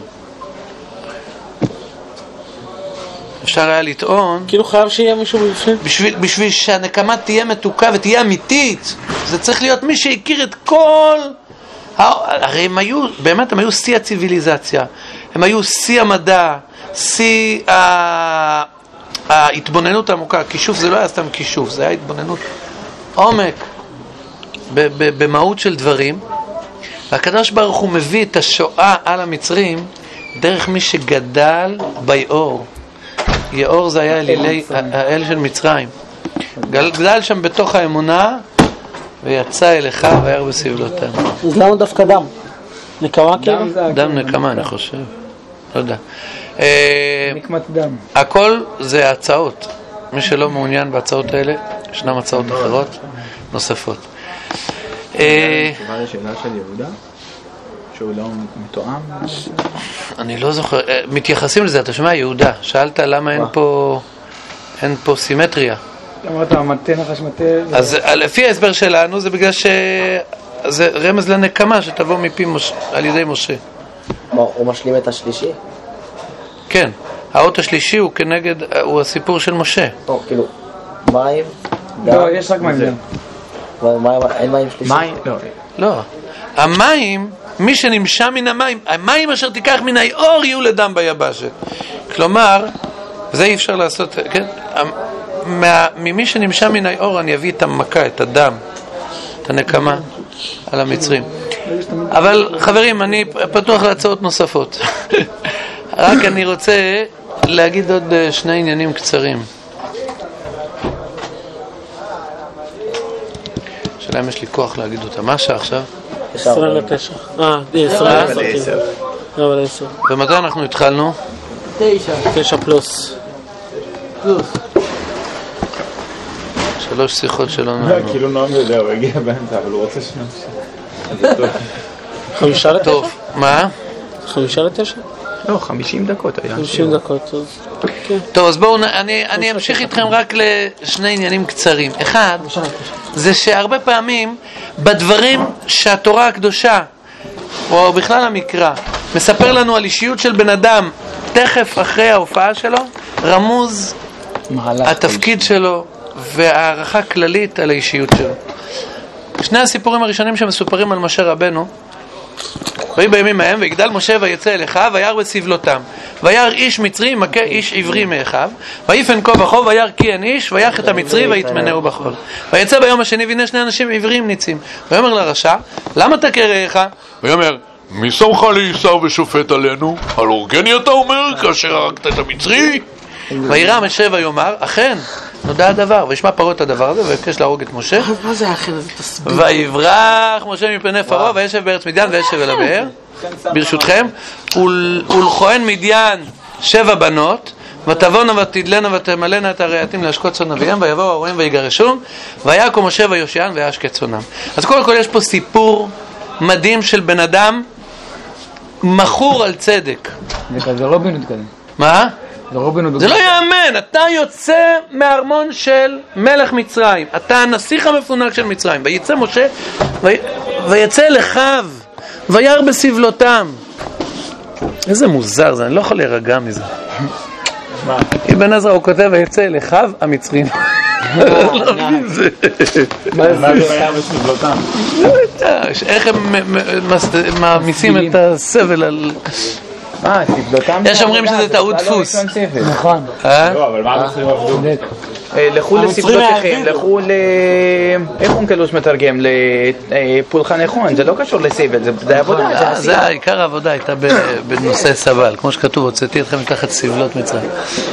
אפשר היה לטעון כאילו חייב שיהיה מישהו בפנים. בשביל, בשביל שהנקמה תהיה מתוקה ותהיה אמיתית, זה צריך להיות מי שהכיר את כל... הרי הם היו, באמת הם היו שיא הציביליזציה, הם היו שיא המדע, שיא ההתבוננות העמוקה. כישוף זה לא היה סתם כישוף, זה היה התבוננות עומק במהות של דברים. והקדוש ברוך הוא מביא את השואה על המצרים דרך מי שגדל ביאור. יאור זה היה אלילי, האל של מצרים. גדל שם בתוך האמונה ויצא אליך וירא בסבלותם. אז למה דווקא דם? נקמה כאילו? דם נקמה אני חושב. לא יודע. נקמת דם. הכל זה הצעות. מי שלא מעוניין בהצעות האלה, ישנם הצעות אחרות נוספות. תשובה לשאלה של יהודה? שהוא לא מתואם? אני לא זוכר, מתייחסים לזה, אתה שומע יהודה, שאלת למה אין פה אין פה סימטריה. אמרת, מטה נחש מטה... אז לפי ההסבר שלנו זה בגלל שזה רמז לנקמה שתבוא מפי משה, על ידי משה. הוא משלים את השלישי? כן, האות השלישי הוא כנגד, הוא הסיפור של משה. או, כאילו, מים? לא, יש רק מים דם. אין מים שלישי? מים? לא. לא, המים, מי שנמשה מן המים, המים אשר תיקח מן היאור יהיו לדם ביבשת. כלומר, זה אי אפשר לעשות, כן? מה, ממי שנמשה מן היאור אני אביא את המכה, את הדם, את הנקמה על המצרים. אבל חברים, אני פתוח להצעות נוספות. רק אני רוצה להגיד עוד שני עניינים קצרים. להם יש לי כוח להגיד אותה. מה השעה עכשיו? עשרה לתשע. אה, עשרה לעשר. אבל עשר. ומתי אנחנו התחלנו? תשע. תשע פלוס. פלוס. שלוש שיחות שלא נענו. כאילו נועם יודע, הוא הגיע באמצע, אבל הוא רוצה שנמשיך. חמישה לתשע? טוב, מה? חמישה לתשע? לא, חמישים דקות היה. חמישים דקות, טוב. טוב, אז בואו, אני, אני אמשיך איתכם רק לשני עניינים קצרים. אחד, זה שהרבה פעמים בדברים שהתורה הקדושה, או בכלל המקרא, מספר לנו על אישיות של בן אדם תכף אחרי ההופעה שלו, רמוז התפקיד שלו והערכה כללית על האישיות שלו. שני הסיפורים הראשונים שמסופרים על משה רבנו, ויהי בימים ההם, ויגדל משה ויצא אל אחיו, וירא בסבלותם. וירא איש מצרי מכה איש עברי מאחיו, ויפן כה וכה, וירא כי אין איש, ויך את המצרי ויטמנהו בחול. ויצא ביום השני, והנה שני אנשים עבריים ניצים. ויאמר לרשע, למה תכה רעך? ויאמר, מי שמך לעשו ושופט עלינו? על הורגני אתה אומר, כאשר הרגת את המצרי? וירא משה ויאמר, אכן נודע הדבר, וישמע פרעה את הדבר הזה, ויבקש להרוג את משה. מה זה האחר הזה? תסביר. ויברח משה מפני פרעה, וישב בארץ מדיין, וישב אל הבאר. ברשותכם, ולכהן מדיין שבע בנות, ותבואנה ותדלנה ותמלאנה את הרעתים להשקות צאן אביהם, ויבואו הרועים ויגרשום, ויקום משה ויושיען וישקה צאנם. אז קודם כל יש פה סיפור מדהים של בן אדם מכור על צדק. זה רובין הוד כזה. מה? זה לא יאמן, אתה יוצא מהארמון של מלך מצרים, אתה הנסיך המפונק של מצרים, ויצא משה ויצא אל אחיו וירא בסבלותם. איזה מוזר זה, אני לא יכול להירגע מזה. אבן עזרא הוא כותב ויצא אל אחיו המצרים. מה זה וירא בסבלותם? איך הם מעמיסים את הסבל על... אה, סבלותם. יש אומרים שזה טעות דפוס. נכון. לא, אבל מה המצרים עבדו? לכו לסבלותיכם, לכו ל... איך הוא קלוש מתרגם? לפולחן נכון, זה לא קשור לסבל, זה עבודה. זה העיקר העבודה הייתה בנושא סבל, כמו שכתוב, הוצאתי אתכם לקחת סבלות מצרים.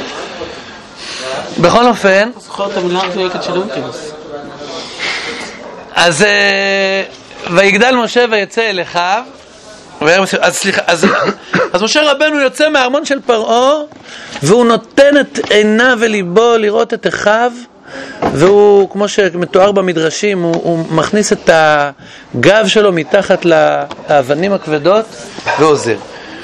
בכל אופן, זוכר את המילה המדויקת של אונקלוס. אז ויגדל משה ויצא אל אחיו. אז סליחה, אז, אז משה רבנו יוצא מהארמון של פרעה, והוא נותן את עיניו וליבו לראות את אחיו, והוא, כמו שמתואר במדרשים, הוא, הוא מכניס את הגב שלו מתחת לאבנים הכבדות ועוזר.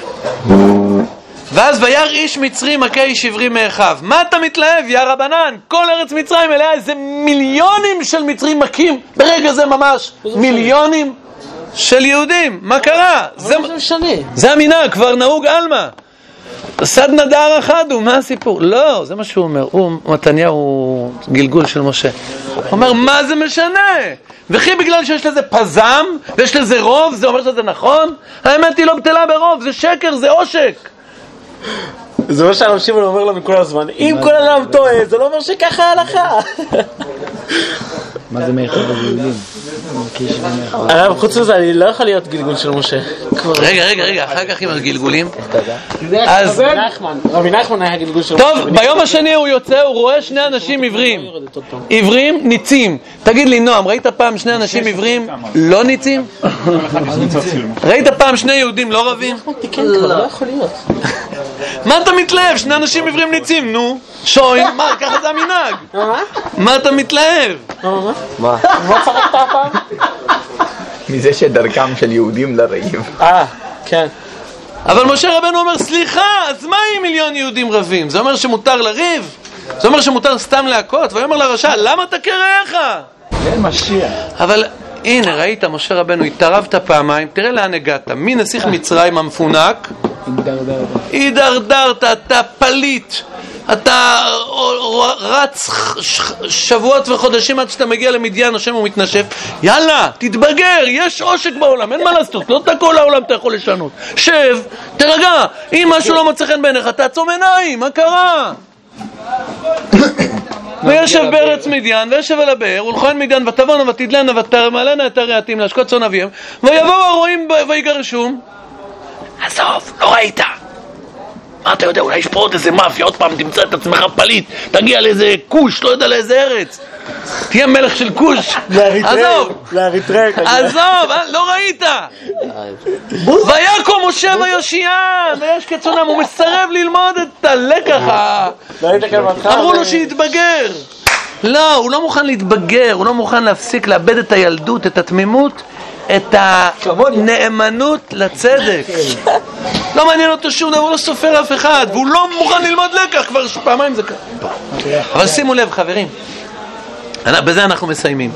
ואז וירא איש מצרי מכה איש עברי מאחיו. מה אתה מתלהב, יא רבנן? כל ארץ מצרים אליה איזה מיליונים של מצרים מכים ברגע זה ממש, מיליונים של יהודים. מה קרה? זה משנה. זה המנהג, כבר נהוג אלמה. סדנא דארעא חדו, מה הסיפור? לא, זה מה שהוא אומר. הוא, מתניהו, הוא גלגול של משה. הוא אומר, מה זה משנה? וכי בגלל שיש לזה פזם, ויש לזה רוב, זה אומר שזה נכון? האמת היא לא בטלה ברוב, זה שקר, זה עושק. זה מה שהרב שמעון אומר לו מכל הזמן. אם כל העולם טועה, זה לא אומר שככה ההלכה. מה זה מאחד הגלגולים? הרב, חוץ מזה, אני לא יכול להיות גלגול של משה. רגע, רגע, רגע, אחר כך עם הגלגולים. אז רבי נחמן היה גלגול של משה. טוב, ביום השני הוא יוצא, הוא רואה שני אנשים עברים. עברים ניצים. תגיד לי, נועם, ראית פעם שני אנשים עברים לא ניצים? ראית פעם שני יהודים לא רבים? לא יכול להיות. מה אתה מתלהב? שני אנשים עברים ניצים, נו. שוין, מה, ככה זה המנהג. מה? מה אתה מתלהב? מה? מה? מה צחקת הפעם? מזה שדרכם של יהודים לריב. אה, כן. אבל משה רבנו אומר, סליחה, אז מה אם מיליון יהודים רבים? זה אומר שמותר לריב? זה אומר שמותר סתם להכות? ויאמר לרשע, למה תכה רעך? זה משיח. אבל הנה, ראית, משה רבנו, התערבת פעמיים, תראה לאן הגעת. מנסיך מצרים המפונק, הידרדרת, אתה פליט, אתה רץ שבועות וחודשים עד שאתה מגיע למדיין, השם הוא מתנשף. יאללה, תתבגר, יש עושק בעולם, אין מה לעשות, לא תכל העולם אתה יכול לשנות. שב, תרגע, אם משהו לא מצא חן בעיניך, תעצום עיניים, מה קרה? וישב בארץ מדיין, וישב אל הבאר, ולכהן מדיין, ותבואנה ותדלנה ותמלאנה את הרעתים להשקות צאן אביהם, ויבואו הרועים ויגרשום. עזוב, לא ראית. מה אתה יודע, אולי יש פה עוד איזה מאפיה, עוד פעם תמצא את עצמך פליט, תגיע לאיזה כוש, לא יודע לאיזה ארץ. תהיה מלך של כוש. עזוב, לאריתריאה. עזוב, לא ראית. ויקום משה ויושיען, ויש כצאנם, הוא מסרב ללמוד את הלקח. אמרו לו שיתבגר. לא, הוא לא מוכן להתבגר, הוא לא מוכן להפסיק לאבד את הילדות, את התמימות, את הנאמנות לצדק. לא מעניין אותו שום דבר, הוא לא סופר אף אחד, והוא לא מוכן ללמוד לקח, כבר פעמיים זה קרה. אבל שימו לב חברים, בזה אנחנו מסיימים.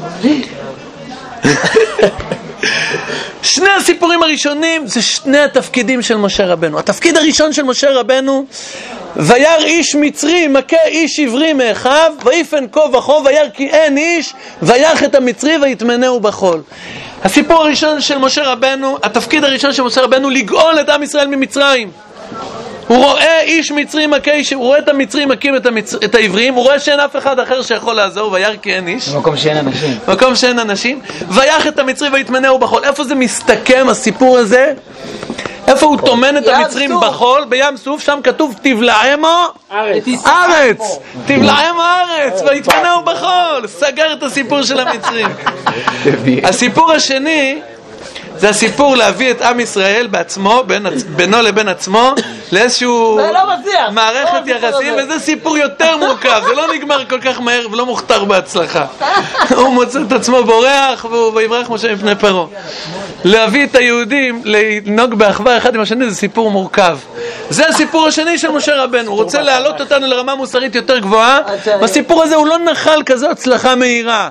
שני הסיפורים הראשונים זה שני התפקידים של משה רבנו. התפקיד הראשון של משה רבנו, וירא איש מצרי מכה איש עברי מאחיו, ויפן כה וכה, וירא כי אין איש, ויך את המצרי ויטמנהו בחול. הסיפור הראשון של משה רבנו, התפקיד הראשון של משה רבנו, לגאול את עם ישראל ממצרים. הוא רואה איש מצרי מכה איש, הוא רואה את המצרים מכים את, המצ... את העברים, הוא רואה שאין אף אחד אחר שיכול לעזור, וירא כי אין איש. במקום שאין אנשים. במקום שאין אנשים. ויך את המצרי ויטמנהו בחול. איפה זה מסתכם הסיפור הזה? איפה הוא טומן את המצרים בחול? בים סוף, שם כתוב תבלעמו ארץ. תבלעמו ארץ ויטמנהו בחול. סגר את הסיפור של המצרים. הסיפור השני זה הסיפור להביא את עם ישראל בעצמו, בין, בינו לבין עצמו, לאיזשהו מערכת יחסים, וזה סיפור יותר מורכב, זה לא נגמר כל כך מהר ולא מוכתר בהצלחה. הוא מוצא את עצמו בורח, ויברח משה מפני פרעה. להביא את היהודים לנהוג באחווה אחד עם השני, זה סיפור מורכב. זה הסיפור השני של משה רבנו, הוא רוצה להעלות אותנו לרמה מוסרית יותר גבוהה, בסיפור הזה הוא לא נחל כזו הצלחה מהירה.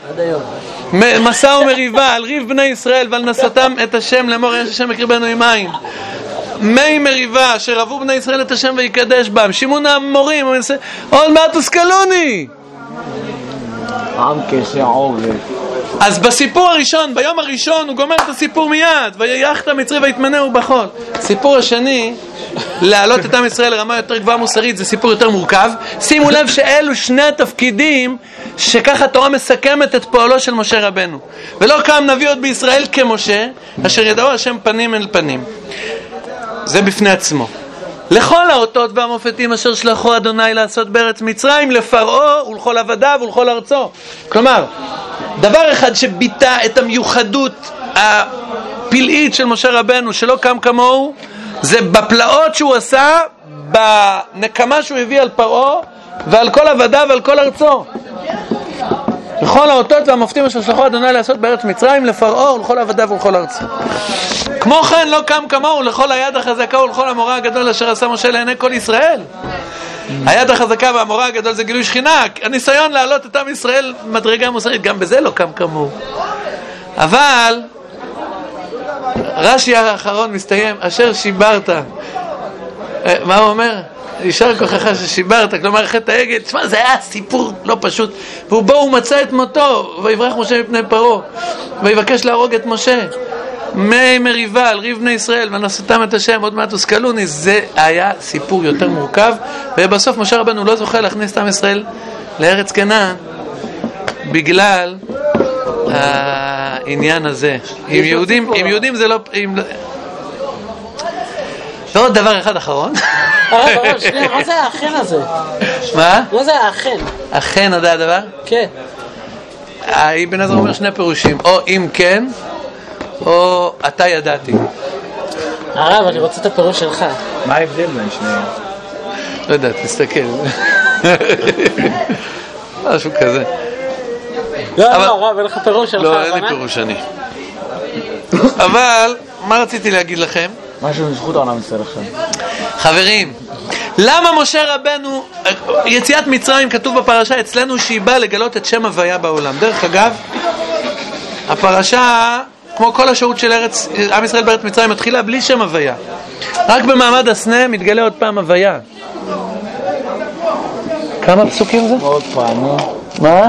מסע ומריבה על ריב בני ישראל ועל נסתם את השם לאמור יש השם יקריבנו עם מים. מי מריבה שרבו בני ישראל את השם ויקדש בם, שימון המורים, עוד מעט תוסכלוני. אז בסיפור הראשון, ביום הראשון הוא גומר את הסיפור מיד, ויך את המצרי ויטמנהו בחול. סיפור השני, להעלות את עם ישראל לרמה יותר גבוהה מוסרית, זה סיפור יותר מורכב. שימו לב שאלו שני התפקידים שככה התורה מסכמת את פועלו של משה רבנו. ולא קם נביא עוד בישראל כמשה, אשר ידעו השם פנים אל פנים. זה בפני עצמו. לכל האותות והמופתים אשר שלחו אדוני לעשות בארץ מצרים, לפרעה ולכל עבדיו ולכל ארצו. כלומר, דבר אחד שביטא את המיוחדות הפלאית של משה רבנו, שלא קם כמוהו, זה בפלאות שהוא עשה, בנקמה שהוא הביא על פרעה ועל כל עבדיו ועל כל ארצו. לכל האותות והמופתים אשר שלחו אדוני לעשות בארץ מצרים, לפרעה ולכל עבדיו ולכל ארצו. כמו כן לא קם כמוהו לכל היד החזקה ולכל המורה הגדול אשר עשה משה לעיני כל ישראל. היד החזקה והמורה הגדול זה גילוי שכינה, הניסיון להעלות את עם ישראל מדרגה מוסרית, גם בזה לא קם כמוהו. אבל רש"י האחרון מסתיים, אשר שיברת. מה הוא אומר? ישר כוחך ששיברת, כלומר חטא העגל. תשמע, זה היה סיפור לא פשוט. והוא בא ומצא את מותו, ויברח משה מפני פרעה, ויבקש להרוג את משה. מי מריבה על ריב בני ישראל ונשאתם את השם עוד מעט תוסכלוני. זה היה סיפור יותר מורכב, ובסוף משה רבנו לא זוכה להכניס את עם ישראל לארץ כנען בגלל העניין הזה. עם יהודים, עם יהודים זה לא... ועוד דבר אחד אחרון. שנייה, מה זה האחן הזה? מה? מה זה האחן? האחן, יודע הדבר? כן. אבן עזרא אומר שני פירושים, או אם כן, או אתה ידעתי. הרב, אני רוצה את הפירוש שלך. מה ההבדל בין שניהם? לא יודע, תסתכל. משהו כזה. לא, לא, הרב, אין לך פירוש שלך. לא, אין לי פירוש אני. אבל, מה רציתי להגיד לכם? משהו מזכות העולם ישראל עכשיו. חברים, למה משה רבנו, יציאת מצרים כתוב בפרשה אצלנו שהיא באה לגלות את שם הוויה בעולם. דרך אגב, הפרשה, כמו כל השהות של ארץ, עם ישראל בארץ מצרים מתחילה בלי שם הוויה. רק במעמד הסנה מתגלה עוד פעם הוויה. כמה פסוקים זה? עוד פעם, מה?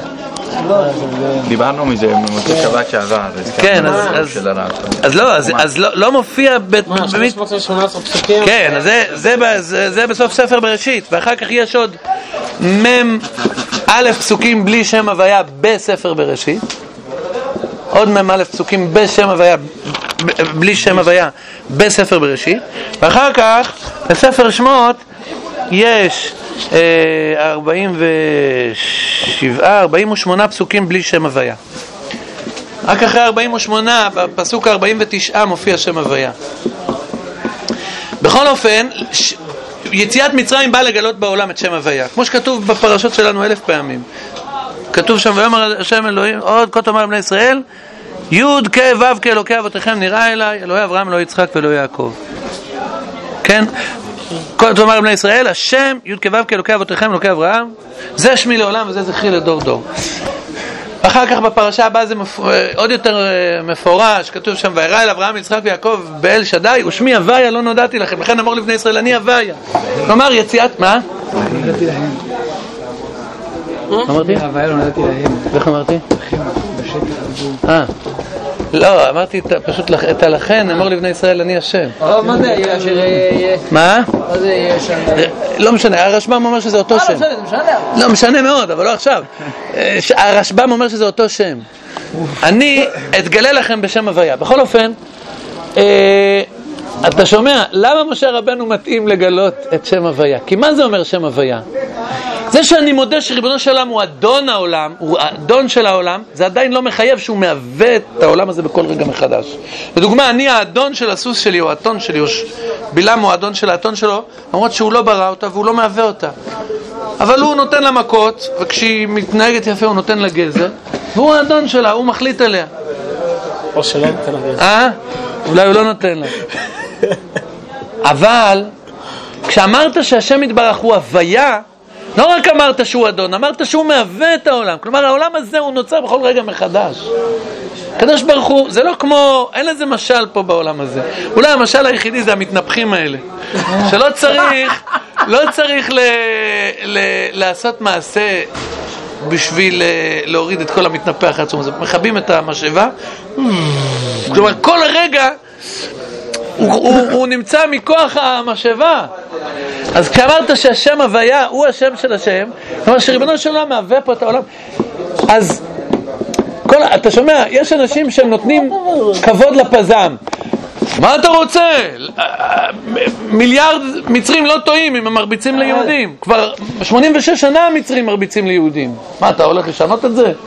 דיברנו מזה במוצאי שבת שעבר. כן, אז לא, אז לא מופיע... מה, שלוש מאות ושמונה עשרה פסוקים? כן, זה בסוף ספר בראשית, ואחר כך יש עוד מם א' פסוקים בלי שם הוויה בספר בראשית, עוד מם א' פסוקים בשם הוויה, בלי שם הוויה בספר בראשית, ואחר כך בספר שמות יש ארבעים ושבעה, ארבעים ושמונה פסוקים בלי שם הוויה. רק אחרי ארבעים ושמונה, בפסוק ארבעים ותשע מופיע שם הוויה. בכל אופן, יציאת מצרים באה לגלות בעולם את שם הוויה, כמו שכתוב בפרשות שלנו אלף פעמים. כתוב שם, ויאמר השם אלוהים, עוד כה תאמר בני ישראל, י' כ' ו' כאלוקי אבותיכם נראה אליי, אלוהי אברהם, אלוהי יצחק ואלוהי יעקב. כן? כה תאמר בני ישראל, השם י' כ' ו' כאלוקי אבותיכם, אלוקי אברהם, זה שמי לעולם וזה זכרי לדור דור. אחר כך בפרשה הבאה זה מפ... עוד יותר מפורש, כתוב שם, וירא אל אברהם, יצחק ויעקב באל שדי, ושמי הוויה לא נודעתי לכם, לכן אמור לבני ישראל, אני הוויה. כלומר, יציאת, מה? נודעתי להם. אמרתי? הוויה לא נודעתי להם. איך אמרתי? לכם, בשקר. אה. לא, אמרתי פשוט את הלכן, אמור לבני ישראל, אני השם. הרב, מה זה? מה? מה זה יהיה שם? לא משנה, הרשב"ם אומר שזה אותו שם. לא משנה מאוד, אבל לא עכשיו. הרשב"ם אומר שזה אותו שם. אני אתגלה לכם בשם הוויה. בכל אופן, אתה שומע, למה משה רבנו מתאים לגלות את שם הוויה? כי מה זה אומר שם הוויה? זה שאני מודה שריבונו של עולם הוא אדון העולם, הוא אדון של העולם, זה עדיין לא מחייב שהוא מהווה את העולם הזה בכל רגע מחדש. לדוגמה, אני האדון של הסוס שלי, או האתון שלי, או בלעם הוא האדון של האתון שלו, למרות שהוא לא ברא אותה והוא לא מהווה אותה. אבל הוא נותן לה מכות, וכשהיא מתנהגת יפה הוא נותן לה גזר, והוא האדון שלה, הוא מחליט עליה. או שלא נותן לה גזר. אה? אולי הוא לא נותן לה. אבל, כשאמרת שהשם יתברך הוא הוויה, לא רק אמרת שהוא אדון, אמרת שהוא מהווה את העולם. כלומר, העולם הזה הוא נוצר בכל רגע מחדש. קדוש ברוך הוא, זה לא כמו, אין לזה משל פה בעולם הזה. אולי המשל היחידי זה המתנפחים האלה. שלא צריך, לא צריך ל, ל, לעשות מעשה בשביל להוריד את כל המתנפח העצום הזה. מכבים את המשאבה. כלומר, כל רגע הוא, הוא, הוא נמצא מכוח המשאבה. אז כשאמרת שהשם הוויה הוא השם של השם, כלומר שריבונו של עולם מהווה פה את העולם, אז כל, אתה שומע, יש אנשים שהם נותנים כבוד לפזם. מה אתה רוצה? מיליארד מצרים לא טועים אם הם מרביצים ליהודים. כבר שמונים ושש שנה המצרים מרביצים ליהודים. מה, אתה הולך לשנות את זה?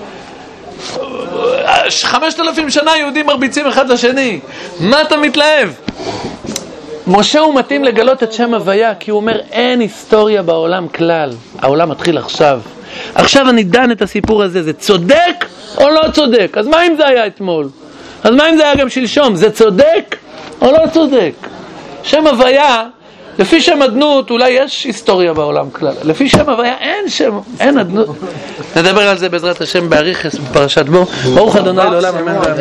חמשת אלפים שנה יהודים מרביצים אחד לשני. מה אתה מתלהב? משה הוא מתאים לגלות את שם הוויה, כי הוא אומר אין היסטוריה בעולם כלל. העולם מתחיל עכשיו. עכשיו אני דן את הסיפור הזה, זה צודק או לא צודק? אז מה אם זה היה אתמול? אז מה אם זה היה גם שלשום? זה צודק או לא צודק? שם הוויה, לפי שם אדנות, אולי יש היסטוריה בעולם כלל. לפי שם הוויה אין שם, אין אדנות. נדבר על זה בעזרת השם באריכות בפרשת בו. ברוך ה' לעולם, אמן ואמן.